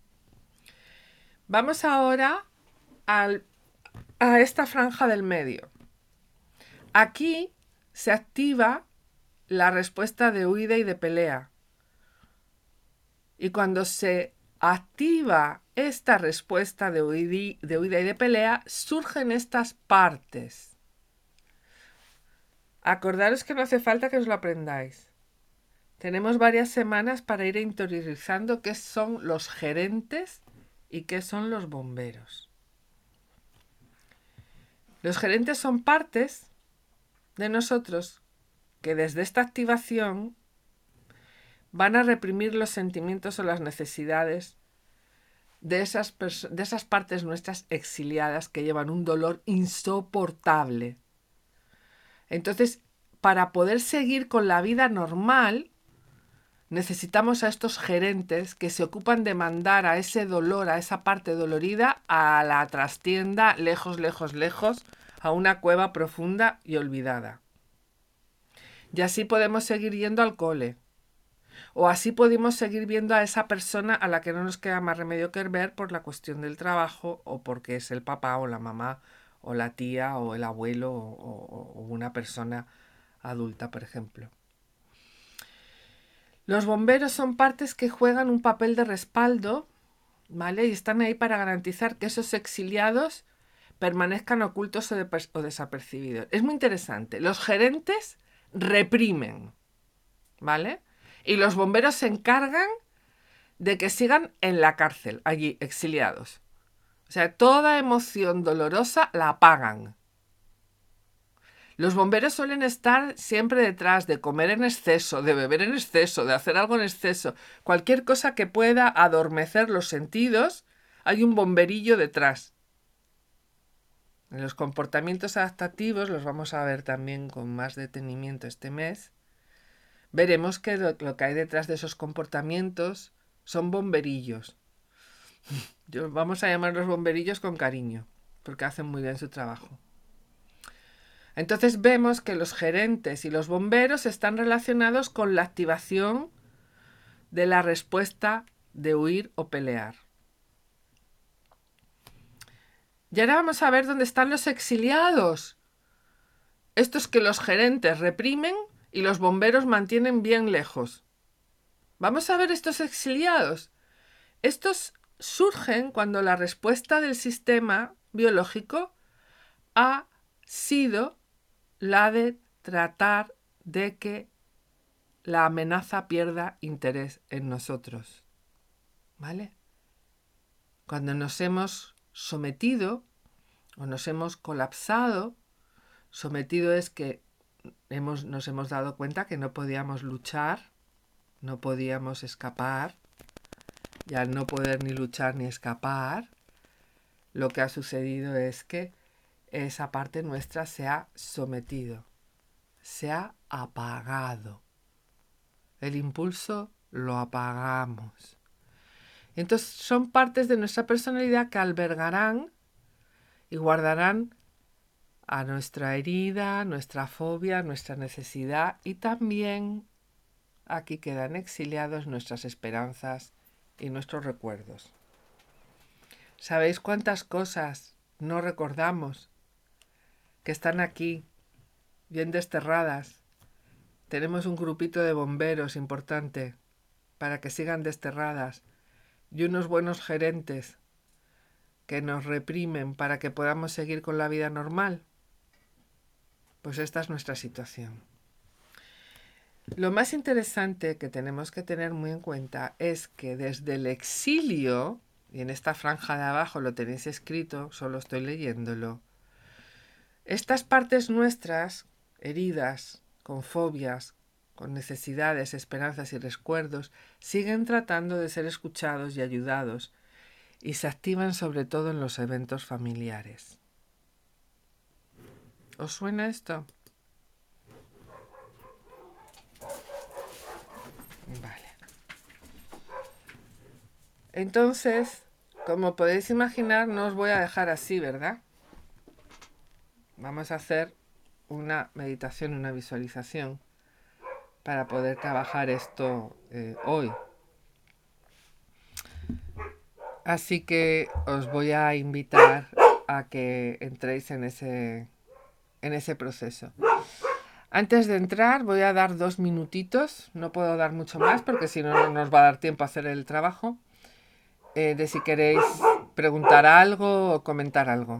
A: Vamos ahora a esta franja del medio. Aquí se activa la respuesta de huida y de pelea. Y cuando se activa esta respuesta de huida y de pelea, surgen estas partes. Acordaros que no hace falta que os lo aprendáis. Tenemos varias semanas para ir interiorizando qué son los gerentes y qué son los bomberos. Los gerentes son partes de nosotros que desde esta activación van a reprimir los sentimientos o las necesidades de esas partes nuestras exiliadas que llevan un dolor insoportable. Entonces, para poder seguir con la vida normal, necesitamos a estos gerentes que se ocupan de mandar a ese dolor, a esa parte dolorida, a la trastienda, lejos, lejos, lejos, a una cueva profunda y olvidada. Y así podemos seguir yendo al cole. O así podemos seguir viendo a esa persona a la que no nos queda más remedio que ver por la cuestión del trabajo o porque es el papá o la mamá o la tía o el abuelo o una persona adulta, por ejemplo. Los bomberos son partes que juegan un papel de respaldo, ¿vale? Y están ahí para garantizar que esos exiliados permanezcan ocultos o desapercibidos. Es muy interesante. Los gerentes reprimen, ¿vale? Y los bomberos se encargan de que sigan en la cárcel, allí, exiliados. O sea, toda emoción dolorosa la apagan. Los bomberos suelen estar siempre detrás de comer en exceso, de beber en exceso, de hacer algo en exceso. Cualquier cosa que pueda adormecer los sentidos, hay un bomberillo detrás. En los comportamientos adaptativos, los vamos a ver también con más detenimiento este mes, veremos que lo que hay detrás de esos comportamientos son bomberillos. Vamos a llamarlos bomberillos con cariño, porque hacen muy bien su trabajo. Entonces vemos que los gerentes y los bomberos están relacionados con la activación de la respuesta de huir o pelear. Y ahora vamos a ver dónde están los exiliados. Estos que los gerentes reprimen y los bomberos mantienen bien lejos. Vamos a ver estos exiliados. Estos surgen cuando la respuesta del sistema biológico ha sido la de tratar de que la amenaza pierda interés en nosotros. ¿Vale? Cuando nos hemos sometido o nos hemos colapsado, sometido es que nos hemos dado cuenta que no podíamos luchar, no podíamos escapar, y al no poder ni luchar ni escapar, lo que ha sucedido es que esa parte nuestra se ha sometido, se ha apagado. El impulso lo apagamos. Entonces son partes de nuestra personalidad que albergarán y guardarán a nuestra herida, nuestra fobia, nuestra necesidad y también aquí quedan exiliados nuestras esperanzas y nuestros recuerdos. ¿Sabéis cuántas cosas no recordamos? que están aquí, bien desterradas. Tenemos un grupito de bomberos importante para que sigan desterradas y unos buenos gerentes que nos reprimen para que podamos seguir con la vida normal. Pues esta es nuestra situación. Lo más interesante que tenemos que tener muy en cuenta es que desde el exilio, y en esta franja de abajo lo tenéis escrito, solo estoy leyéndolo, estas partes nuestras, heridas, con fobias, con necesidades, esperanzas y recuerdos, siguen tratando de ser escuchados y ayudados, y se activan sobre todo en los eventos familiares. ¿Os suena esto? Vale. Entonces, como podéis imaginar, no os voy a dejar así, ¿verdad? Vamos a hacer una meditación, una visualización para poder trabajar esto hoy. Así que os voy a invitar a que entréis en ese proceso. Antes de entrar voy a dar 2 minutitos, no puedo dar mucho más porque si no, no nos va a dar tiempo a hacer el trabajo, de si queréis preguntar algo o comentar algo.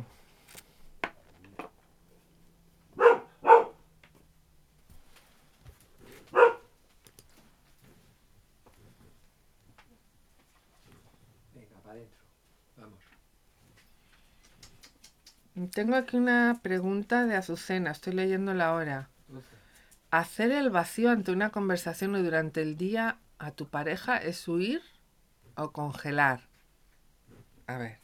E: Venga, para adentro. Vamos.
A: Tengo aquí una pregunta de Azucena, estoy leyéndola ahora. ¿Hacer el vacío ante una conversación o durante el día a tu pareja es huir o congelar? A ver.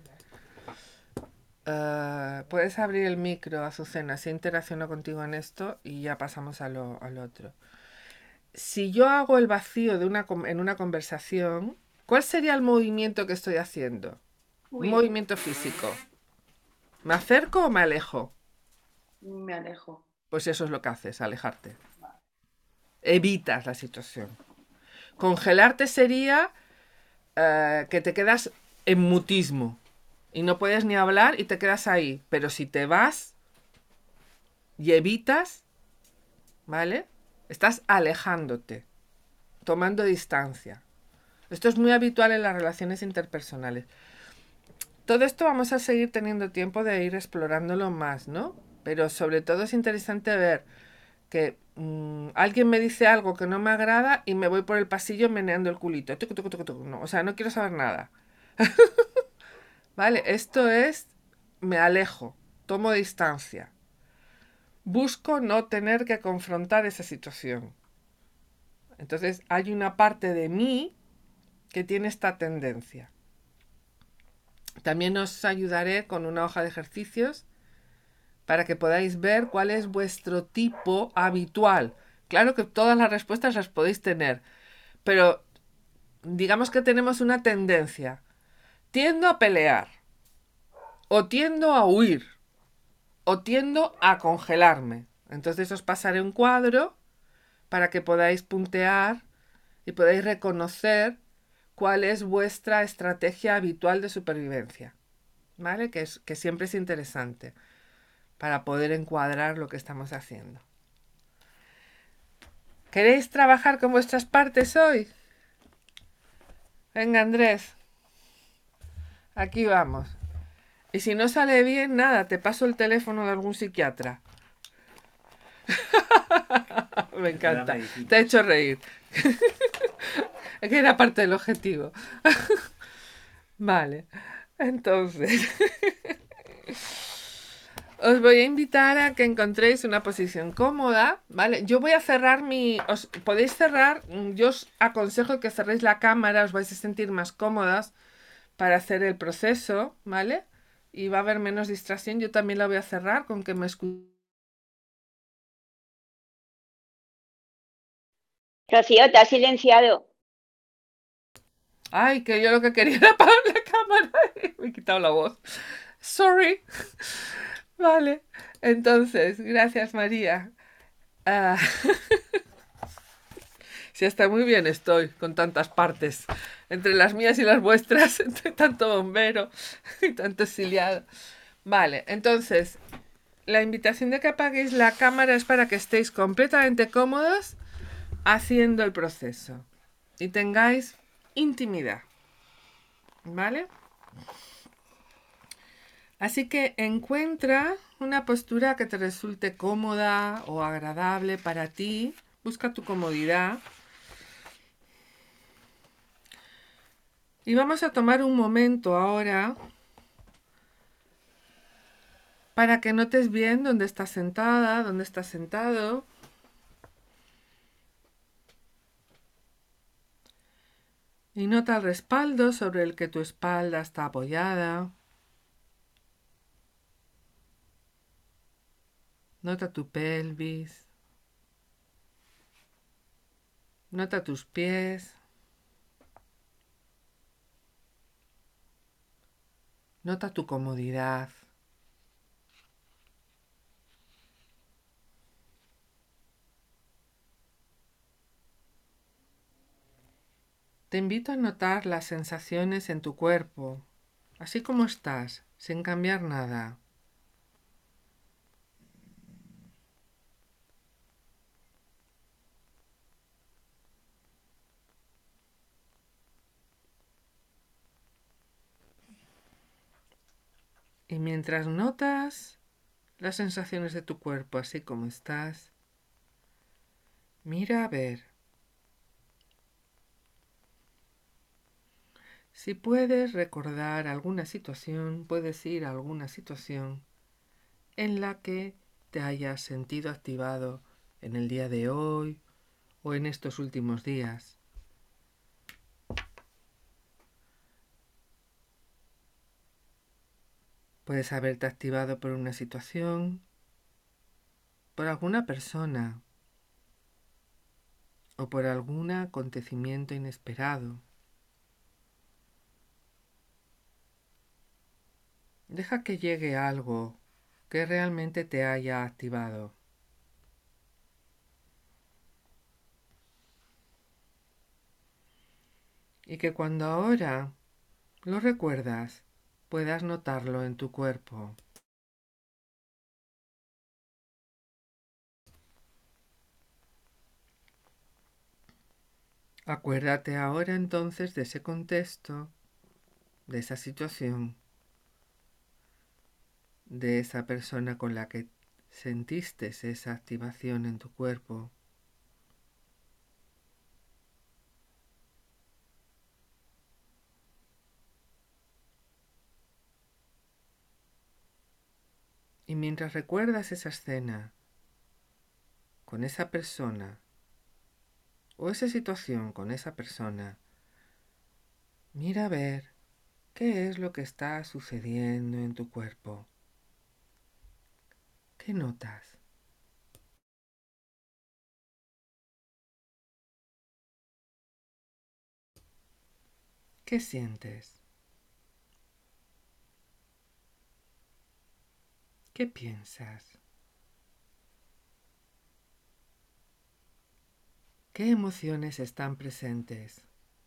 A: Puedes abrir el micro, Azucena, si interacciono contigo en esto y ya pasamos al otro. Si yo hago el vacío en una conversación, ¿cuál sería el movimiento que estoy haciendo? Un movimiento físico. ¿Me acerco o me alejo?
F: Me alejo.
A: Pues eso es lo que haces, alejarte. Evitas la situación. Congelarte sería que te quedas en mutismo y no puedes ni hablar y te quedas ahí. Pero si te vas y evitas, ¿vale? Estás alejándote, tomando distancia. Esto es muy habitual en las relaciones interpersonales. Todo esto vamos a seguir teniendo tiempo de ir explorándolo más, ¿no? Pero sobre todo es interesante ver que alguien me dice algo que no me agrada y me voy por el pasillo meneando el culito. Tuc, tuc, tuc, tuc. No, o sea, no quiero saber nada. ¿Vale? Esto es, me alejo, tomo distancia. Busco no tener que confrontar esa situación. Entonces hay una parte de mí que tiene esta tendencia. También os ayudaré con una hoja de ejercicios para que podáis ver cuál es vuestro tipo habitual. Claro que todas las respuestas las podéis tener, pero digamos que tenemos una tendencia. Tiendo a pelear, o tiendo a huir, o tiendo a congelarme. Entonces os pasaré un cuadro para que podáis puntear y podáis reconocer cuál es vuestra estrategia habitual de supervivencia, ¿vale? Que siempre es interesante para poder encuadrar lo que estamos haciendo. ¿Queréis trabajar con vuestras partes hoy? Venga, Andrés. Aquí vamos. Y si no sale bien, nada, te paso el teléfono de algún psiquiatra. Me encanta. Te he hecho reír. Es que era parte del objetivo. Vale. Entonces, os voy a invitar a que encontréis una posición cómoda, ¿vale? Yo voy a cerrar os podéis cerrar, yo os aconsejo que cerréis la cámara, os vais a sentir más cómodas para hacer el proceso, ¿vale? Y va a haber menos distracción. Yo también la voy a cerrar con que me escuchen.
G: Rocío, te has silenciado.
A: Ay, que yo lo que quería era apagar la cámara y me he quitado la voz. Sorry. Vale. Entonces, gracias, María. Sí, está muy bien estoy con tantas partes. Entre las mías y las vuestras, entre tanto bombero y tanto exiliado. Vale, entonces, La invitación de que apaguéis la cámara es para que estéis completamente cómodos haciendo el proceso y tengáis intimidad, ¿vale? Así que encuentra una postura que te resulte cómoda o agradable para ti. Busca tu comodidad. Y vamos a tomar un momento ahora para que notes bien dónde estás sentada, dónde estás sentado. Y nota el respaldo sobre el que tu espalda está apoyada. Nota tu pelvis. Nota tus pies. Nota tu comodidad. Te invito a notar las sensaciones en tu cuerpo, así como estás, sin cambiar nada. Y mientras notas las sensaciones de tu cuerpo, así como estás, mira a ver si puedes recordar alguna situación, puedes ir a alguna situación en la que te hayas sentido activado en el día de hoy o en estos últimos días. Puedes haberte activado por una situación, por alguna persona o por algún acontecimiento inesperado. Deja que llegue algo que realmente te haya activado. Y que cuando ahora lo recuerdas, puedas notarlo en tu cuerpo. Acuérdate ahora entonces de ese contexto, de esa situación, de esa persona con la que sentiste esa activación en tu cuerpo. Y mientras recuerdas esa escena, con esa persona, o esa situación con esa persona, mira a ver qué es lo que está sucediendo en tu cuerpo. ¿Qué notas? ¿Qué sientes? ¿Qué piensas? ¿Qué emociones están presentes?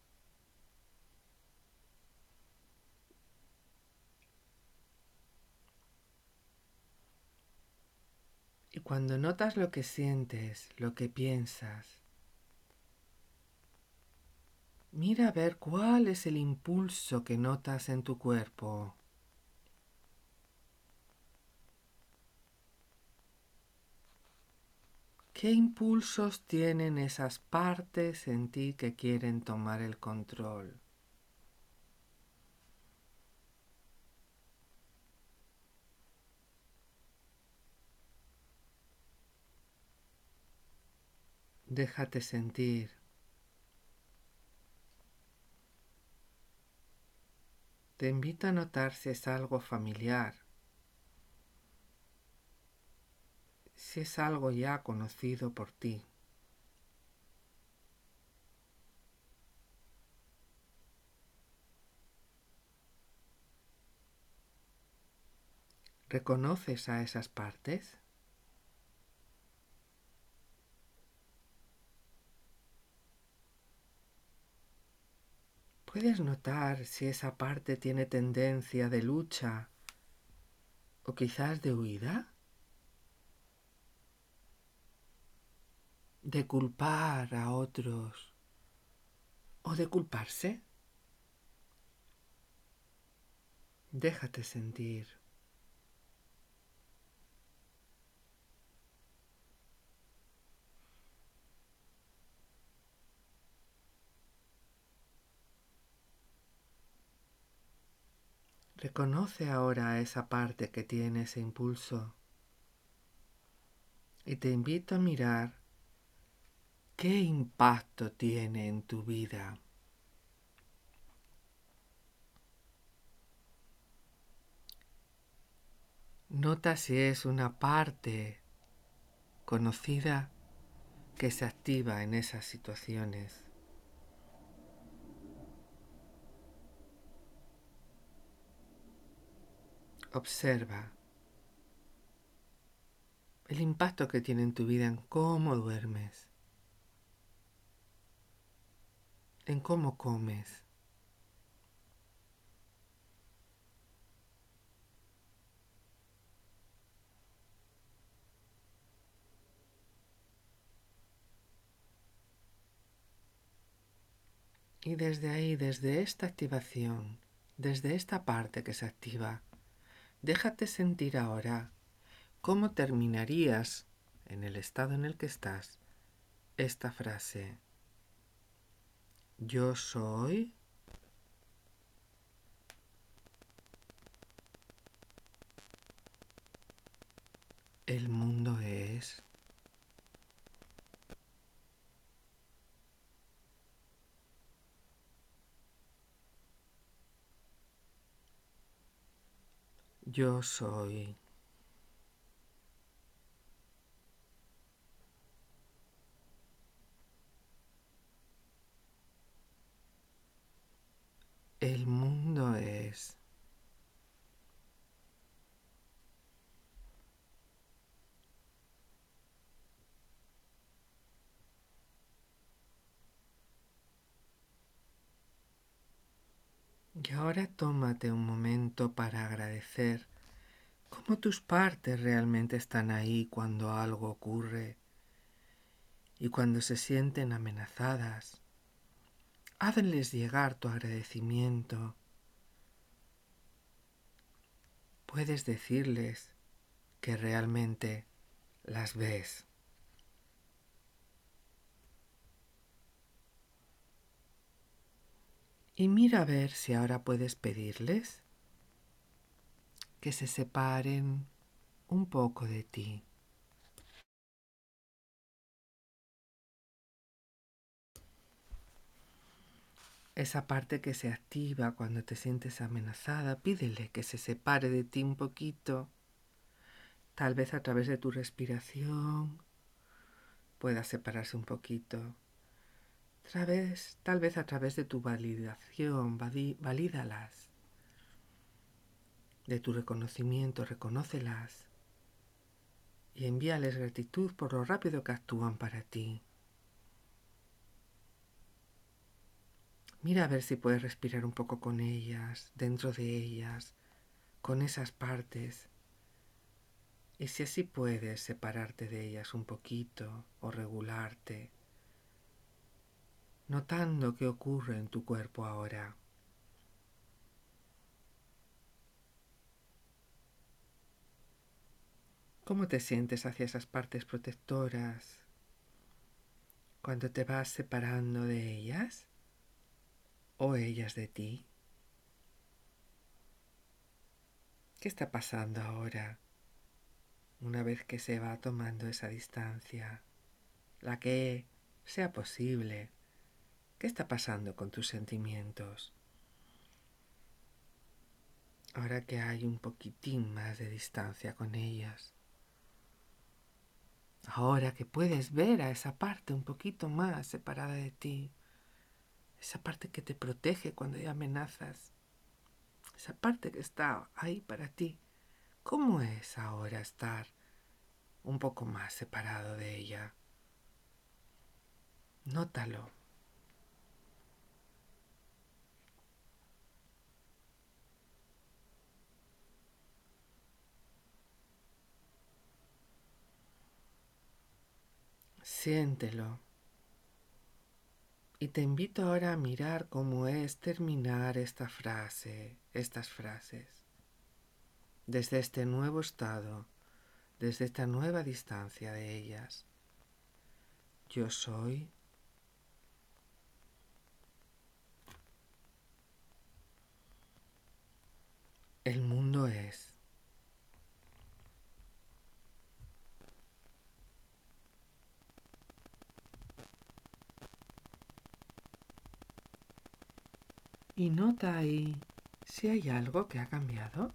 A: Y cuando notas lo que sientes, lo que piensas, mira a ver cuál es el impulso que notas en tu cuerpo. ¿Qué impulsos tienen esas partes en ti que quieren tomar el control? Déjate sentir. Te invito a notar si es algo familiar, si es algo ya conocido por ti. ¿Reconoces a esas partes? ¿Puedes notar si esa parte tiene tendencia de lucha o quizás de huida? de culpar a otros o de culparse. Déjate sentir. Reconoce ahora esa parte que tiene ese impulso y te invito a mirar qué impacto tiene en tu vida. Nota si es una parte conocida que se activa en esas situaciones. Observa el impacto que tiene en tu vida en cómo duermes, en cómo comes. Y desde ahí, desde esta activación, desde esta parte que se activa, déjate sentir ahora cómo terminarías en el estado en el que estás esta frase. Yo soy. El mundo es. Yo soy. El mundo es. Y ahora tómate un momento para agradecer cómo tus partes realmente están ahí cuando algo ocurre y cuando se sienten amenazadas. Hazles llegar tu agradecimiento. Puedes decirles que realmente las ves. Y mira a ver si ahora puedes pedirles que se separen un poco de ti. Esa parte que se activa cuando te sientes amenazada, pídele que se separe de ti un poquito. Tal vez a través de tu respiración pueda separarse un poquito. Tal vez a través de tu validación, valídalas. De tu reconocimiento, reconócelas. Y envíales gratitud por lo rápido que actúan para ti. Mira a ver si puedes respirar un poco con ellas, dentro de ellas, con esas partes. Y si así puedes separarte de ellas un poquito o regularte, notando qué ocurre en tu cuerpo ahora. ¿Cómo te sientes hacia esas partes protectoras cuando te vas separando de ellas o ellas de ti? ¿Qué está pasando ahora una vez que se va tomando esa distancia, la que sea posible? ¿Qué está pasando con tus sentimientos? Ahora que hay un poquitín más de distancia con ellas. Ahora que puedes ver a esa parte un poquito más separada de ti. Esa parte que te protege cuando hay amenazas. Esa parte que está ahí para ti. ¿Cómo es ahora estar un poco más separado de ella? Nótalo. Siéntelo. Y te invito ahora a mirar cómo es terminar estas frases, desde este nuevo estado, desde esta nueva distancia de ellas. Yo soy. El mundo es. Y nota ahí si hay algo que ha cambiado.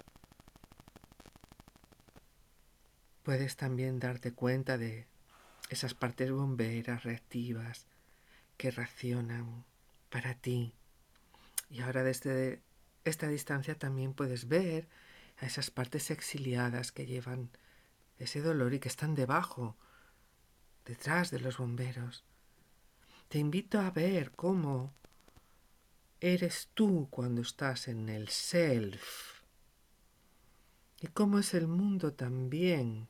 A: Puedes también darte cuenta de esas partes bomberas reactivas que reaccionan para ti. Y ahora desde esta distancia también puedes ver a esas partes exiliadas que llevan ese dolor y que están detrás de los bomberos. Te invito a ver cómo eres tú cuando estás en el self y cómo es el mundo también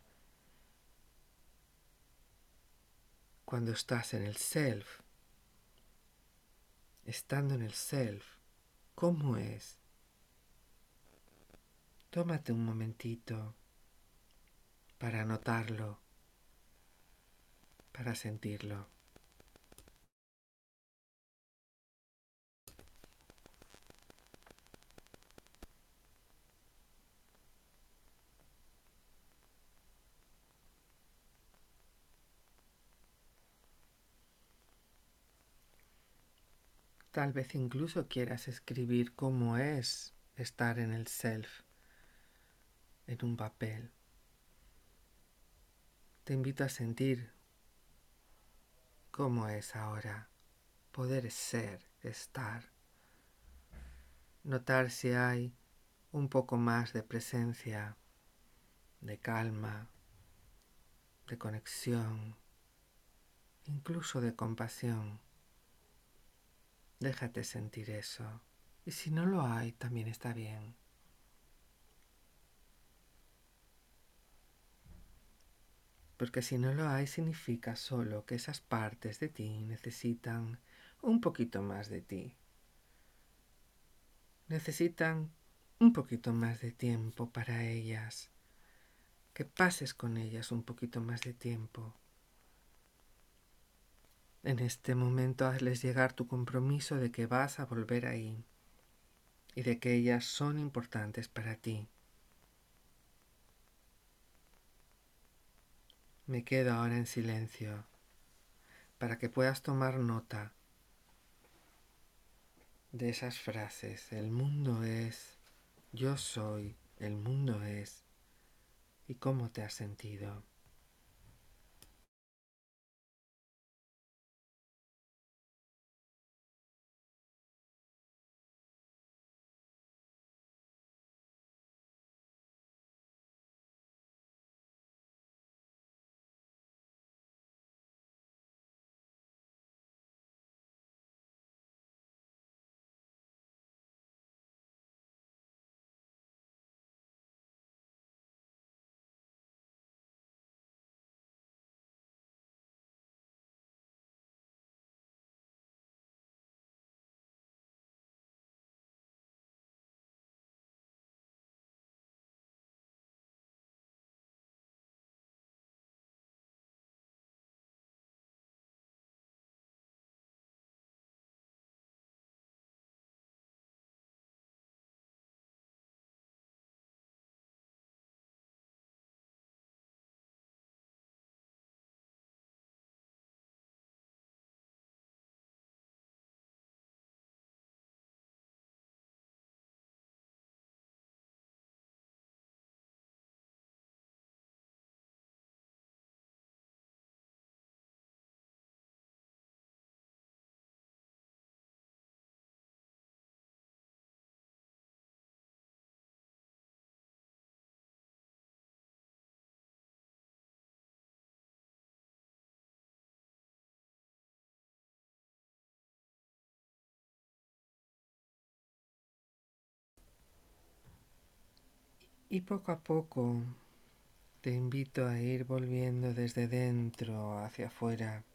A: cuando estás en el self. Estando en el self, ¿cómo es? Tómate un momentito para notarlo, para sentirlo. Tal vez incluso quieras escribir cómo es estar en el self, en un papel. Te invito a sentir cómo es ahora poder ser, estar. Notar si hay un poco más de presencia, de calma, de conexión, incluso de compasión. Déjate sentir eso. Y si no lo hay, también está bien. Porque si no lo hay, significa solo que esas partes de ti necesitan un poquito más de ti. Necesitan un poquito más de tiempo para ellas. Que pases con ellas un poquito más de tiempo. En este momento hazles llegar tu compromiso de que vas a volver ahí y de que ellas son importantes para ti. Me quedo ahora en silencio para que puedas tomar nota de esas frases. El mundo es, yo soy, el mundo es, y cómo te has sentido. Y poco a poco Te invito a ir volviendo desde dentro hacia afuera.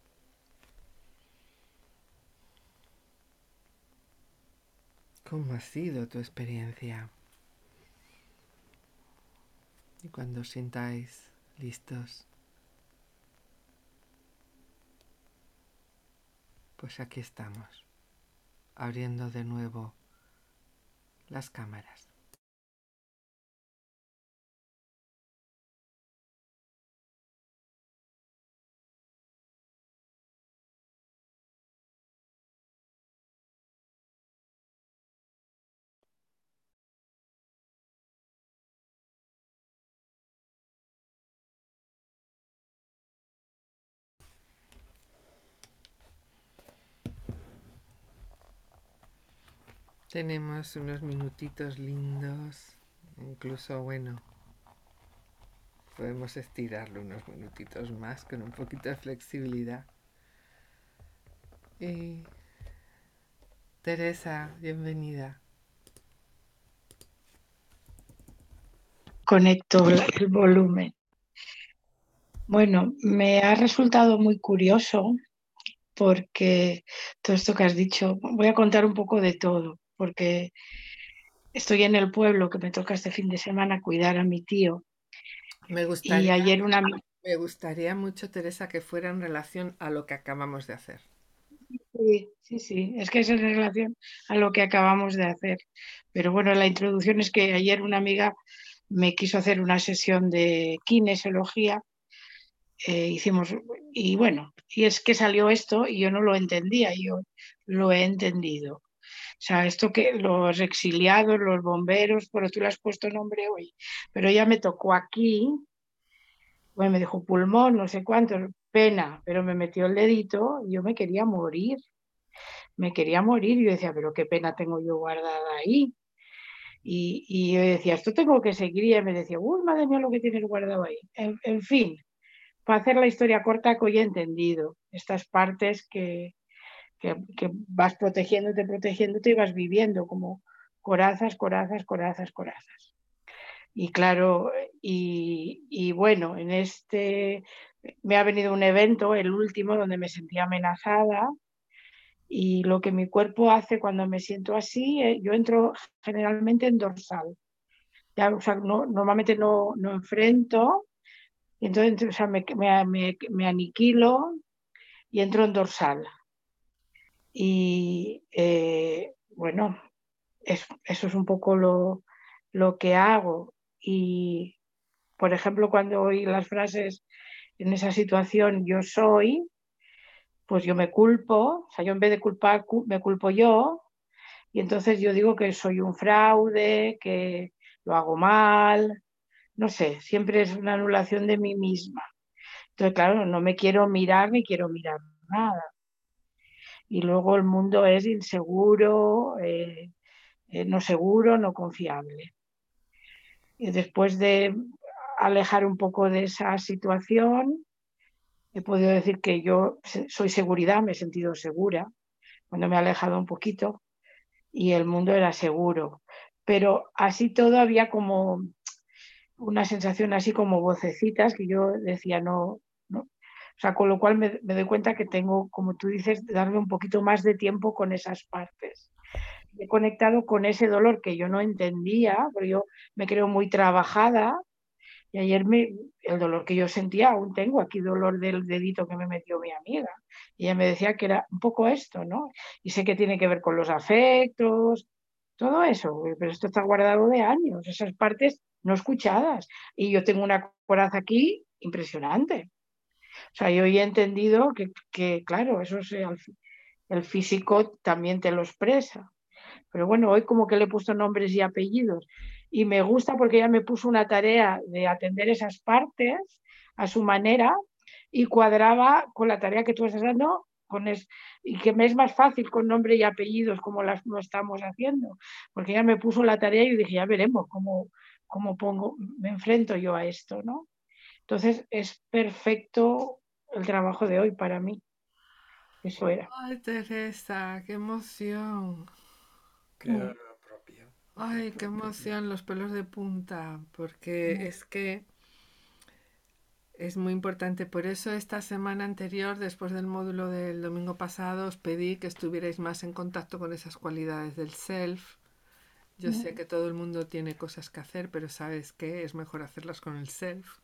A: ¿Cómo ha sido tu experiencia? Y cuando os sintáis listos, pues aquí estamos, abriendo de nuevo las cámaras. Tenemos unos minutitos lindos, incluso bueno, podemos estirarlo unos minutitos más con un poquito de flexibilidad. Y Teresa, bienvenida.
H: Conecto el volumen. Bueno, me ha resultado muy curioso porque todo esto que has dicho, voy a contar un poco de todo, porque estoy en el pueblo que me toca este fin de semana cuidar a mi tío.
A: Me
H: Y
A: gustaría,
H: ayer
A: me gustaría mucho, Teresa, que fuera en relación a lo que acabamos de hacer.
H: Sí, es que es en relación a lo que acabamos de hacer. Pero bueno, la introducción es que ayer una amiga me quiso hacer una sesión de kinesiología. Hicimos, y bueno, y es que salió esto y yo no lo entendía, yo lo he entendido. O sea, esto que los exiliados, los bomberos, pero tú le has puesto nombre hoy, pero ya me tocó aquí, bueno, me dijo pulmón, no sé cuánto, pena, pero me metió el dedito y yo me quería morir, y yo decía, pero qué pena tengo yo guardada ahí. Y yo decía, esto tengo que seguir, y ella me decía, uy, madre mía, lo que tienes guardado ahí. En fin, para hacer la historia corta, que hoy he entendido estas partes que vas protegiéndote y vas viviendo como corazas, corazas, corazas, corazas. Y claro, y bueno, en este me ha venido un evento, el último, donde me sentía amenazada, y lo que mi cuerpo hace cuando me siento así, yo entro generalmente en dorsal. Ya, o sea, normalmente no enfrento, y entonces, o sea, me aniquilo y entro en dorsal. Y bueno, eso es un poco lo que hago. Y, por ejemplo, cuando oí las frases en esa situación, yo soy, pues yo me culpo, o sea, yo en vez de culpar, me culpo yo, y entonces yo digo que soy un fraude, que lo hago mal, no sé, siempre es una anulación de mí misma. Entonces, claro, no me quiero mirar ni quiero mirar nada. Y luego el mundo es inseguro, no seguro, no confiable. Y después de alejar un poco de esa situación, he podido decir que yo soy seguridad, me he sentido segura cuando me he alejado un poquito, y el mundo era seguro. Pero así todo había como una sensación así como vocecitas que yo decía no. O sea, con lo cual me doy cuenta que tengo, como tú dices, darme un poquito más de tiempo con esas partes. He conectado con ese dolor que yo no entendía, porque yo me creo muy trabajada, y ayer el dolor que yo sentía, aún tengo aquí dolor del dedito que me metió mi amiga, y ella me decía que era un poco esto, ¿no? Y sé que tiene que ver con los afectos, todo eso, pero esto está guardado de años, esas partes no escuchadas, y yo tengo una coraza aquí impresionante. O sea, yo he entendido que claro, eso es el físico también te lo expresa. Pero bueno, hoy como que le he puesto nombres y apellidos, y me gusta porque ella me puso una tarea de atender esas partes a su manera, y cuadraba con la tarea que tú estás dando, y que me es más fácil con nombre y apellidos como lo estamos haciendo, porque ella me puso la tarea y yo dije, ya veremos cómo me enfrento yo a esto, ¿no? Entonces es perfecto el trabajo de hoy para mí. Eso era.
A: Ay, Teresa, qué emoción.
E: Creador propio.
A: Ay, qué emoción, los pelos de punta, porque es que Es muy importante. Por eso esta semana anterior, después del módulo del domingo pasado, os pedí que estuvierais más en contacto con esas cualidades del self. Yo sé que todo el mundo tiene cosas que hacer, pero ¿sabes qué? Es mejor hacerlas con el self.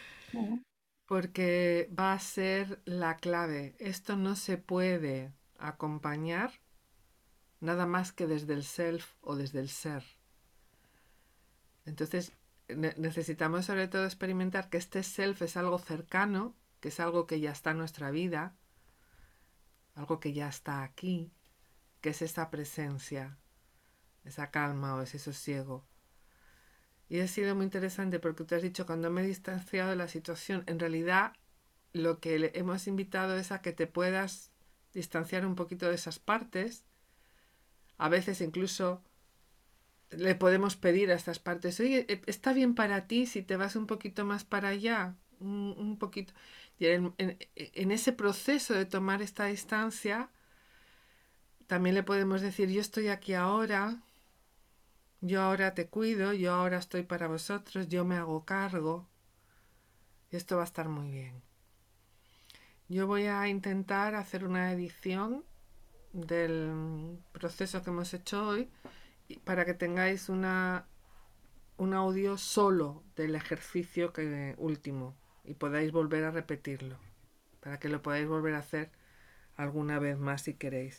A: Porque va a ser la clave. Esto no se puede acompañar nada más que desde el self o desde el ser. Entonces, necesitamos sobre todo experimentar que este self es algo cercano, que es algo que ya está en nuestra vida, algo que ya está aquí, que es esa presencia, esa calma o ese sosiego. Y ha sido muy interesante porque tú has dicho, cuando me he distanciado de la situación, en realidad lo que hemos invitado es a que te puedas distanciar un poquito de esas partes. A veces incluso le podemos pedir a estas partes, oye, está bien para ti si te vas un poquito más para allá, un poquito. Y en ese proceso de tomar esta distancia, también le podemos decir, yo estoy aquí ahora, yo ahora te cuido, yo ahora estoy para vosotros, yo me hago cargo. Y esto va a estar muy bien. Yo voy a intentar hacer una edición del proceso que hemos hecho hoy para que tengáis un audio solo del ejercicio último y podáis volver a repetirlo, para que lo podáis volver a hacer alguna vez más si queréis.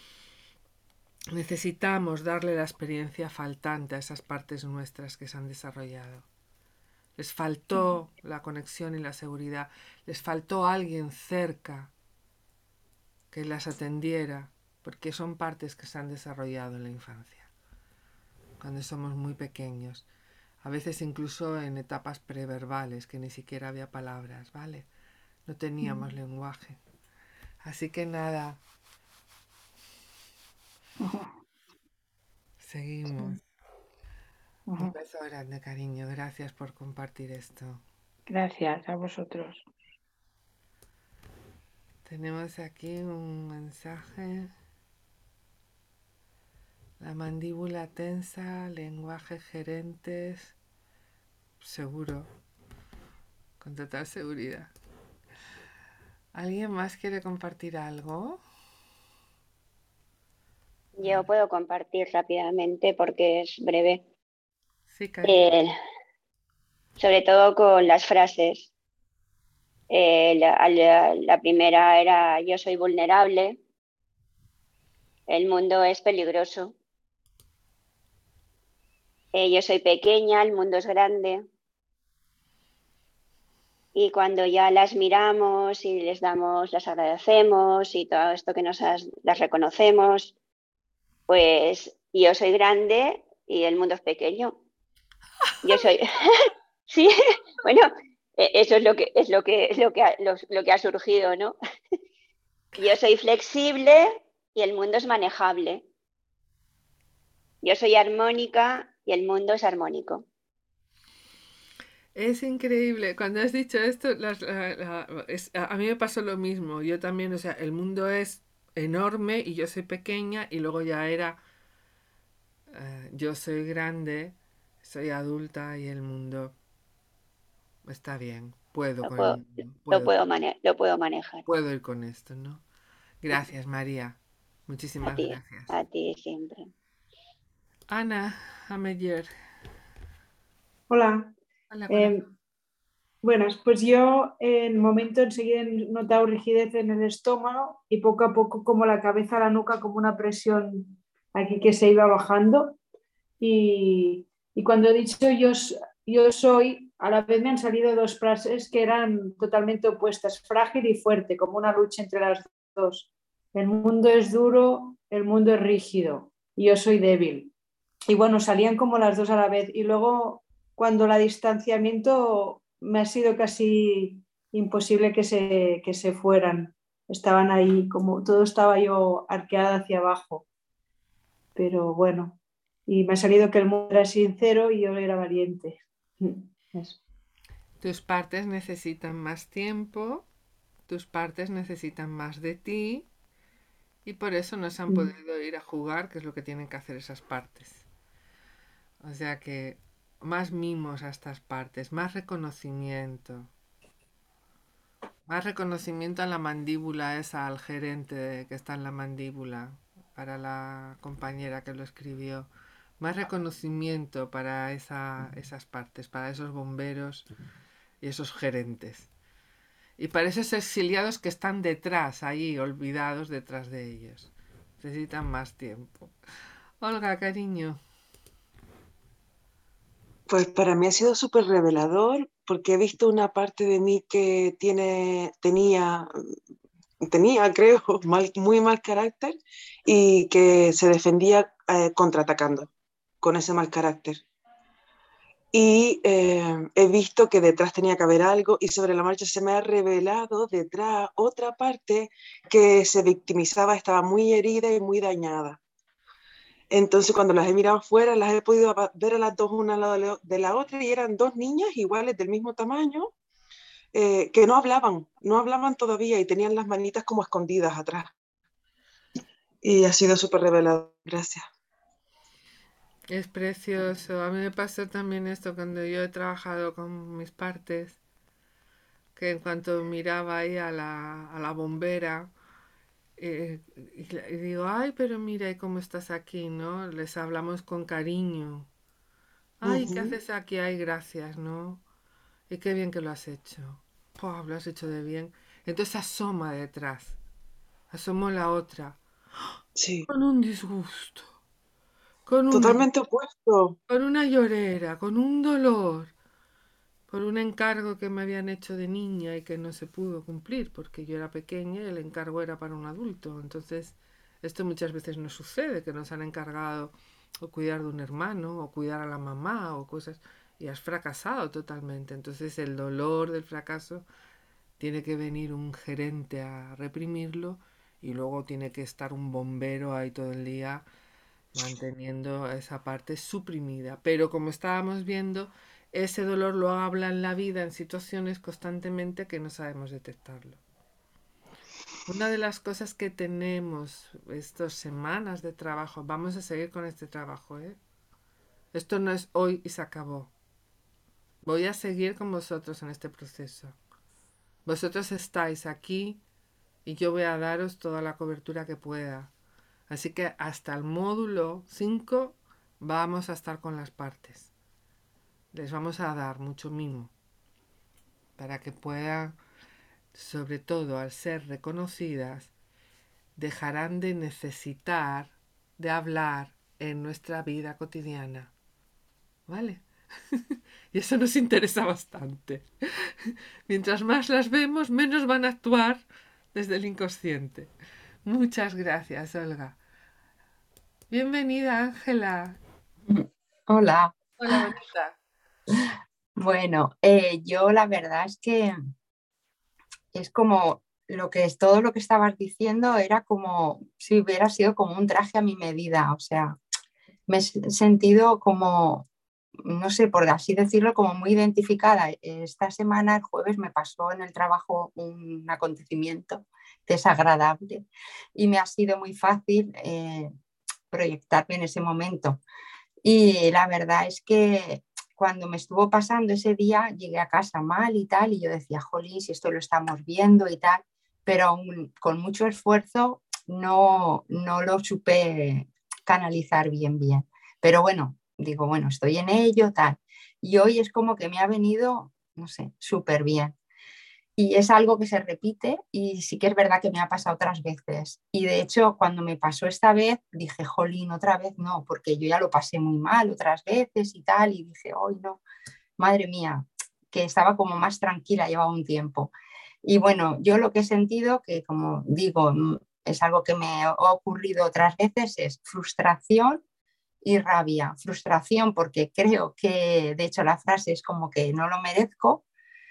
A: Necesitamos darle la experiencia faltante a esas partes nuestras que se han desarrollado. Les faltó la conexión y la seguridad. Les faltó alguien cerca que las atendiera, porque son partes que se han desarrollado en la infancia, cuando somos muy pequeños. A veces incluso en etapas preverbales, que ni siquiera había palabras, ¿vale? No teníamos lenguaje. Así que nada. Seguimos. Un beso grande, cariño. Gracias por compartir esto.
H: Gracias a vosotros.
A: Tenemos aquí un mensaje. La mandíbula tensa, lenguaje gerentes. Seguro. Con total seguridad. ¿Alguien más quiere compartir algo?
G: Yo puedo compartir rápidamente porque es breve.
A: Sí, cariño.
G: Sobre todo con las frases. La primera era: yo soy vulnerable, el mundo es peligroso. Yo soy pequeña, el mundo es grande. Y cuando ya las miramos y les damos, las agradecemos y todo esto que las reconocemos, pues yo soy grande y el mundo es pequeño. Yo soy, sí, bueno, eso es lo que ha surgido, ¿no? Yo soy flexible y el mundo es manejable. Yo soy armónica y el mundo es armónico.
A: Es increíble. Cuando has dicho esto, a mí me pasó lo mismo. Yo también, o sea, el mundo es enorme y yo soy pequeña y luego ya era, yo soy grande, soy adulta y el mundo está bien. Puedo con el mundo,
G: Lo puedo manejar.
A: puedo ir con esto, ¿no? Gracias, María. Muchísimas gracias.
G: A ti siempre.
A: Ana Ameyer.
D: Hola.
A: Hola, corazón.
D: Buenas, pues yo en momento enseguida he notado rigidez en el estómago y poco a poco como la cabeza a la nuca, como una presión aquí que se iba bajando. Y cuando he dicho yo soy, a la vez me han salido dos frases que eran totalmente opuestas: frágil y fuerte, como una lucha entre las dos. El mundo es duro, el mundo es rígido y yo soy débil. Y bueno, salían como las dos a la vez. Y luego, cuando el distanciamiento me ha sido casi imposible que se fueran. Estaban ahí, como todo estaba yo arqueada hacia abajo. Pero bueno, y me ha salido que el mundo era sincero y yo era valiente. Eso.
A: Tus partes necesitan más tiempo, tus partes necesitan más de ti y por eso no se han podido ir a jugar, que es lo que tienen que hacer esas partes. O sea que más mimos a estas partes, más reconocimiento. Más reconocimiento a la mandíbula esa, al gerente que está en la mandíbula, para la compañera que lo escribió. Más reconocimiento para esas partes, para esos bomberos y esos gerentes. Y para esos exiliados que están detrás, ahí, olvidados detrás de ellos. Necesitan más tiempo. Olga, cariño.
B: Pues para mí ha sido súper revelador porque he visto una parte de mí que tenía, creo, muy mal carácter y que se defendía contraatacando con ese mal carácter. Y he visto que detrás tenía que haber algo y sobre la marcha se me ha revelado detrás otra parte que se victimizaba, estaba muy herida y muy dañada. Entonces cuando las he mirado afuera, las he podido ver a las dos una al lado de la otra y eran dos niñas iguales del mismo tamaño que no hablaban todavía y tenían las manitas como escondidas atrás. Y ha sido súper revelador, gracias.
A: Es precioso. A mí me pasó también esto cuando yo he trabajado con mis partes, que en cuanto miraba ahí a la bombera, y digo, ay, pero mira cómo estás aquí, ¿no? Les hablamos con cariño. Ay, ¿qué
B: Ujú.
A: haces aquí? Ay, gracias, ¿no? Y qué bien que lo has hecho. Pua, lo has hecho de bien. Entonces asoma detrás. Asomó la otra.
B: Sí,
A: Con un disgusto. Con un,
B: totalmente opuesto.
A: con una llorera. Con un dolor. Por un encargo que me habían hecho de niña y que no se pudo cumplir porque yo era pequeña y el encargo era para un adulto. Entonces, esto muchas veces nos sucede, que nos han encargado o cuidar de un hermano o cuidar a la mamá o cosas y has fracasado totalmente. Entonces, el dolor del fracaso tiene que venir un gerente a reprimirlo y luego tiene que estar un bombero ahí todo el día manteniendo esa parte suprimida. Pero como estábamos viendo, ese dolor lo habla en la vida en situaciones constantemente que no sabemos detectarlo. Una de las cosas que tenemos estas semanas de trabajo, vamos a seguir con este trabajo, ¿eh? Esto no es hoy y se acabó. Voy a seguir con vosotros en este proceso. Vosotros estáis aquí y yo voy a daros toda la cobertura que pueda. Así que hasta el módulo 5 vamos a estar con las partes. Les vamos a dar mucho mimo para que puedan, sobre todo al ser reconocidas, dejarán de necesitar de hablar en nuestra vida cotidiana. ¿Vale? Y eso nos interesa bastante. Mientras más las vemos, menos van a actuar desde el inconsciente. Muchas gracias, Olga. Bienvenida, Ángela.
I: Hola,
A: Hola, bonita.
I: bueno, yo la verdad es que es como lo que es todo lo que estabas diciendo era como si hubiera sido como un traje a mi medida, o sea, me he sentido como, no sé, por así decirlo, como muy identificada. Esta semana, el jueves, me pasó en el trabajo un acontecimiento desagradable y me ha sido muy fácil proyectarme en ese momento. Y la verdad es que cuando me estuvo pasando ese día, llegué a casa mal y tal, y yo decía, jolín, si esto lo estamos viendo y tal, pero aún con mucho esfuerzo no lo supe canalizar bien. Pero bueno, digo, bueno, estoy en ello, tal. Y hoy es como que me ha venido, no sé, súper bien. Y es algo que se repite y sí que es verdad que me ha pasado otras veces. Y de hecho, cuando me pasó esta vez, dije, jolín, otra vez no, porque yo ya lo pasé muy mal otras veces y tal, y dije, hoy no, madre mía, que estaba como más tranquila, llevaba un tiempo. Y bueno, yo lo que he sentido, que como digo, es algo que me ha ocurrido otras veces, es frustración y rabia. Frustración porque creo que, de hecho, la frase es como que no lo merezco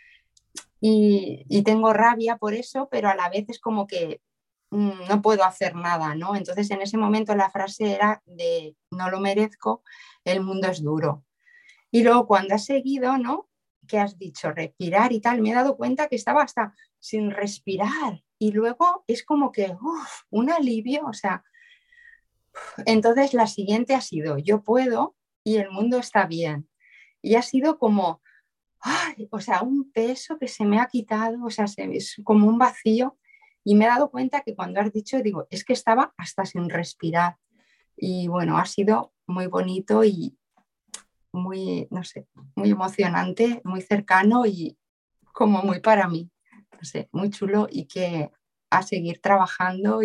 I: y tengo rabia por eso, pero a la vez es como que no puedo hacer nada, ¿no? Entonces en ese momento la frase era de no lo merezco, el mundo es duro. Y luego cuando has seguido, ¿no? Que has dicho respirar y tal, me he dado cuenta que estaba hasta sin respirar y luego es como que un alivio, o sea, entonces la siguiente ha sido yo puedo y el mundo está bien. Y ha sido como ¡ay! O sea, un peso que se me ha quitado, o sea, es como un vacío. Y me he dado cuenta que cuando has dicho, digo, es que estaba hasta sin respirar. Y bueno, ha sido muy bonito y muy, no sé, muy emocionante, muy cercano y como muy para mí. No sé, muy chulo y que a seguir trabajando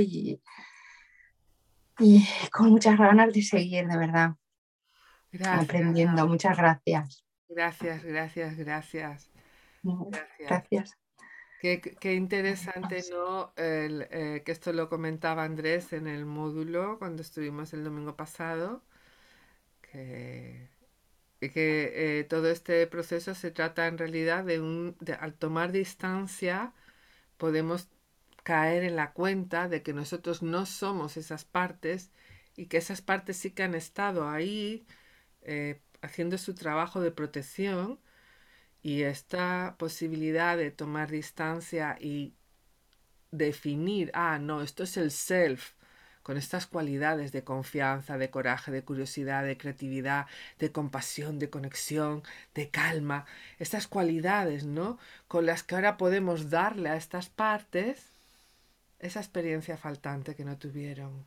I: y con muchas ganas de seguir, de verdad,
A: Gracias,
I: aprendiendo. Muchas gracias.
A: gracias, gracias, gracias, gracias.
I: Gracias.
A: Qué interesante, ¿no? Que esto lo comentaba Andrés en el módulo cuando estuvimos el domingo pasado, que, todo este proceso se trata en realidad al tomar distancia, podemos caer en la cuenta de que nosotros no somos esas partes y que esas partes sí que han estado ahí haciendo su trabajo de protección, y esta posibilidad de tomar distancia y definir, no, esto es el self, con estas cualidades de confianza, de coraje, de curiosidad, de creatividad, de compasión, de conexión, de calma, estas cualidades, ¿no? Con las que ahora podemos darle a estas partes esa experiencia faltante que no tuvieron.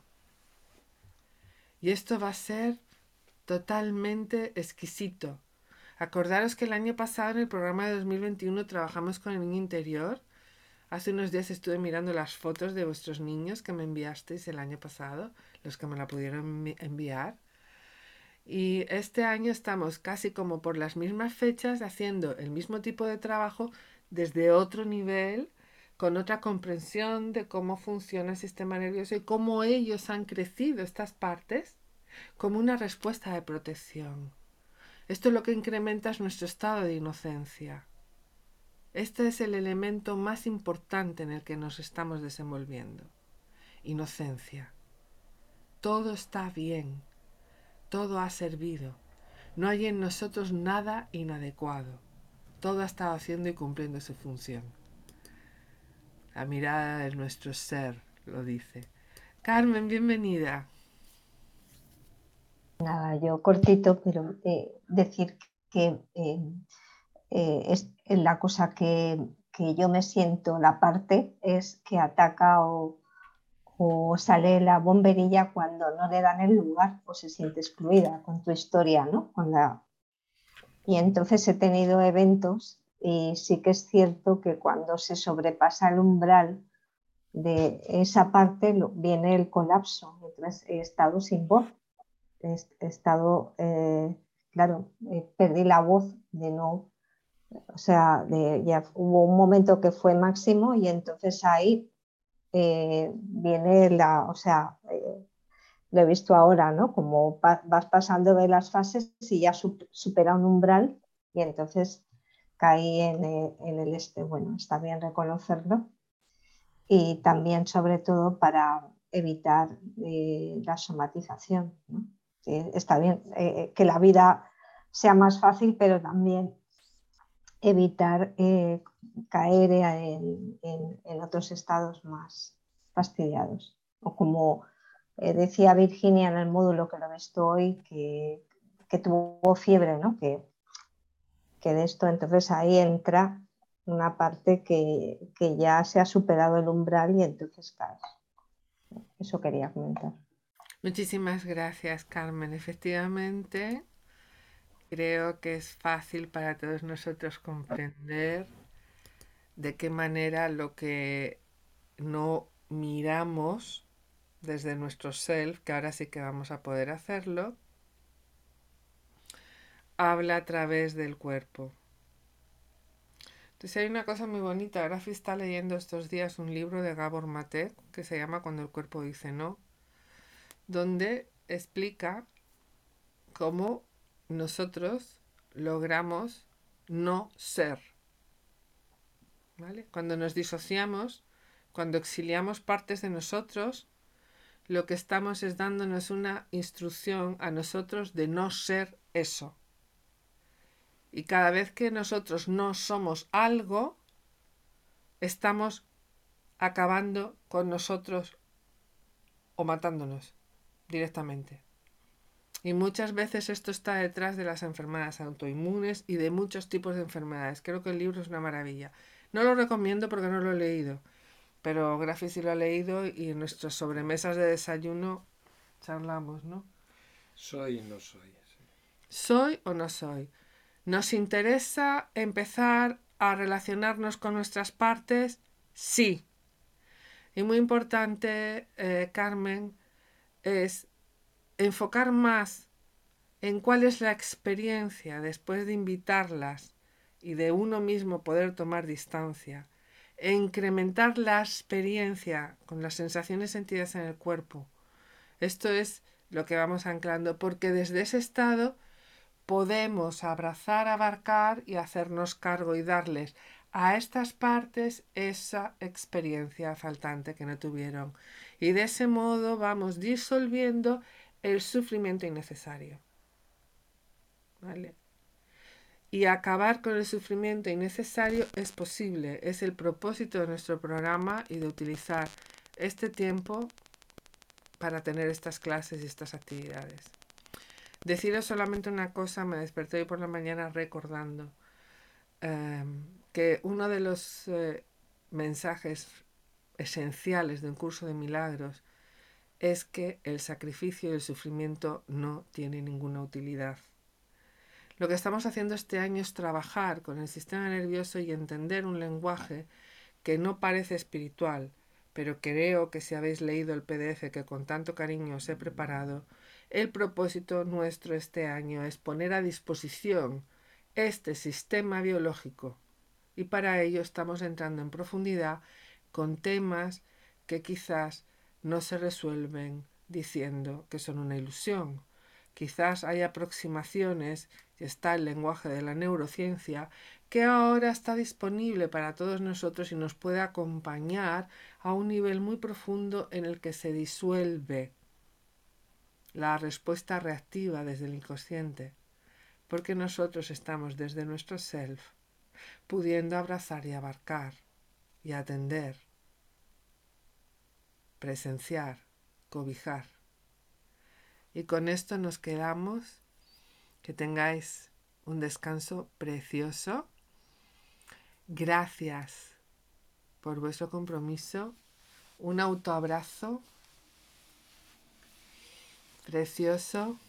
A: Y esto va a ser totalmente exquisito. Acordaros que el año pasado en el programa de 2021 trabajamos con el niño interior. Hace unos días estuve mirando las fotos de vuestros niños que me enviasteis el año pasado, los que me la pudieron enviar. Y este año estamos casi como por las mismas fechas haciendo el mismo tipo de trabajo desde otro nivel, con otra comprensión de cómo funciona el sistema nervioso y cómo ellos han crecido estas partes como una respuesta de protección. Esto lo que incrementa es nuestro estado de inocencia. Este es el elemento más importante en el que nos estamos desenvolviendo. Inocencia. Todo está bien. Todo ha servido. No hay en nosotros nada inadecuado. Todo ha estado haciendo y cumpliendo su función. La mirada de nuestro ser lo dice. Carmen, bienvenida.
J: Nada, yo cortito, pero decir que es la cosa que yo me siento, la parte es que ataca o sale la bomberilla cuando no le dan el lugar o se siente excluida con tu historia, ¿no? Y entonces he tenido eventos y sí que es cierto que cuando se sobrepasa el umbral de esa parte viene el colapso, entonces he estado sin voz. He estado, claro, perdí la voz de no, o sea, ya hubo un momento que fue máximo y entonces ahí viene o sea, lo he visto ahora, ¿no? Como vas pasando de las fases y ya supera un umbral y entonces caí en el bueno, está bien reconocerlo y también sobre todo para evitar la somatización, ¿no? Está bien que la vida sea más fácil, pero también evitar caer en otros estados más fastidiados. O como decía Virginia en el módulo que lo he visto hoy, que tuvo fiebre, ¿no? Que de esto, entonces ahí entra una parte que ya se ha superado el umbral y entonces, claro, eso quería comentar.
A: Muchísimas gracias, Carmen. Efectivamente, creo que es fácil para todos nosotros comprender de qué manera lo que no miramos desde nuestro self, que ahora sí que vamos a poder hacerlo, habla a través del cuerpo. Entonces hay una cosa muy bonita. Rafi está leyendo estos días un libro de Gabor Maté que se llama Cuando el cuerpo dice no, donde explica cómo nosotros logramos no ser, ¿vale? Cuando nos disociamos, cuando exiliamos partes de nosotros, lo que estamos es dándonos una instrucción a nosotros de no ser eso. Y cada vez que nosotros no somos algo, estamos acabando con nosotros o matándonos directamente. Y muchas veces esto está detrás de las enfermedades autoinmunes y de muchos tipos de enfermedades. Creo que el libro es una maravilla. No lo recomiendo porque no lo he leído, pero Grafi sí lo ha leído y en nuestras sobremesas de desayuno charlamos, ¿no?
E: Soy y no soy. Sí.
A: ¿Soy o no soy? ¿Nos interesa empezar a relacionarnos con nuestras partes? Sí. Y muy importante, Carmen, es enfocar más en cuál es la experiencia después de invitarlas y de uno mismo poder tomar distancia, e incrementar la experiencia con las sensaciones sentidas en el cuerpo. Esto es lo que vamos anclando, porque desde ese estado podemos abrazar, abarcar y hacernos cargo y darles a estas partes esa experiencia faltante que no tuvieron. Y de ese modo vamos disolviendo el sufrimiento innecesario. ¿Vale? Y acabar con el sufrimiento innecesario es posible, es el propósito de nuestro programa y de utilizar este tiempo para tener estas clases y estas actividades. Deciros solamente una cosa, me desperté hoy por la mañana recordando que uno de los mensajes esenciales de un curso de milagros es que el sacrificio y el sufrimiento no tienen ninguna utilidad. Lo que estamos haciendo este año es trabajar con el sistema nervioso y entender un lenguaje que no parece espiritual, pero creo que si habéis leído el PDF que con tanto cariño os he preparado, el propósito nuestro este año es poner a disposición este sistema biológico y para ello estamos entrando en profundidad con temas que quizás no se resuelven diciendo que son una ilusión. Quizás hay aproximaciones, y está el lenguaje de la neurociencia, que ahora está disponible para todos nosotros y nos puede acompañar a un nivel muy profundo en el que se disuelve la respuesta reactiva desde el inconsciente, porque nosotros estamos desde nuestro self pudiendo abrazar y abarcar y atender, presenciar, cobijar. Y con esto nos quedamos. Que tengáis un descanso precioso. Gracias por vuestro compromiso. Un autoabrazo precioso.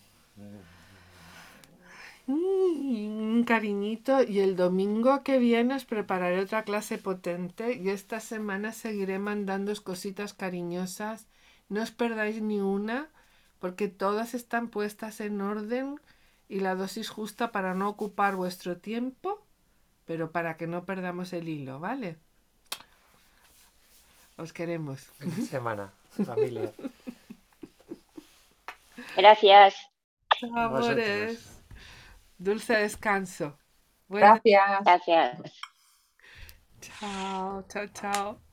A: Un cariñito. Y el domingo que viene os prepararé otra clase potente. Y esta semana seguiré mandándoos cositas cariñosas. No os perdáis ni una, porque todas están puestas en orden y la dosis justa para no ocupar vuestro tiempo, pero para que no perdamos el hilo, ¿vale? Os queremos.
E: Feliz semana, familia.
G: Gracias.
A: Chao, amores. Dulce descanso.
I: Gracias.
G: Gracias.
A: Chao, chao, chao.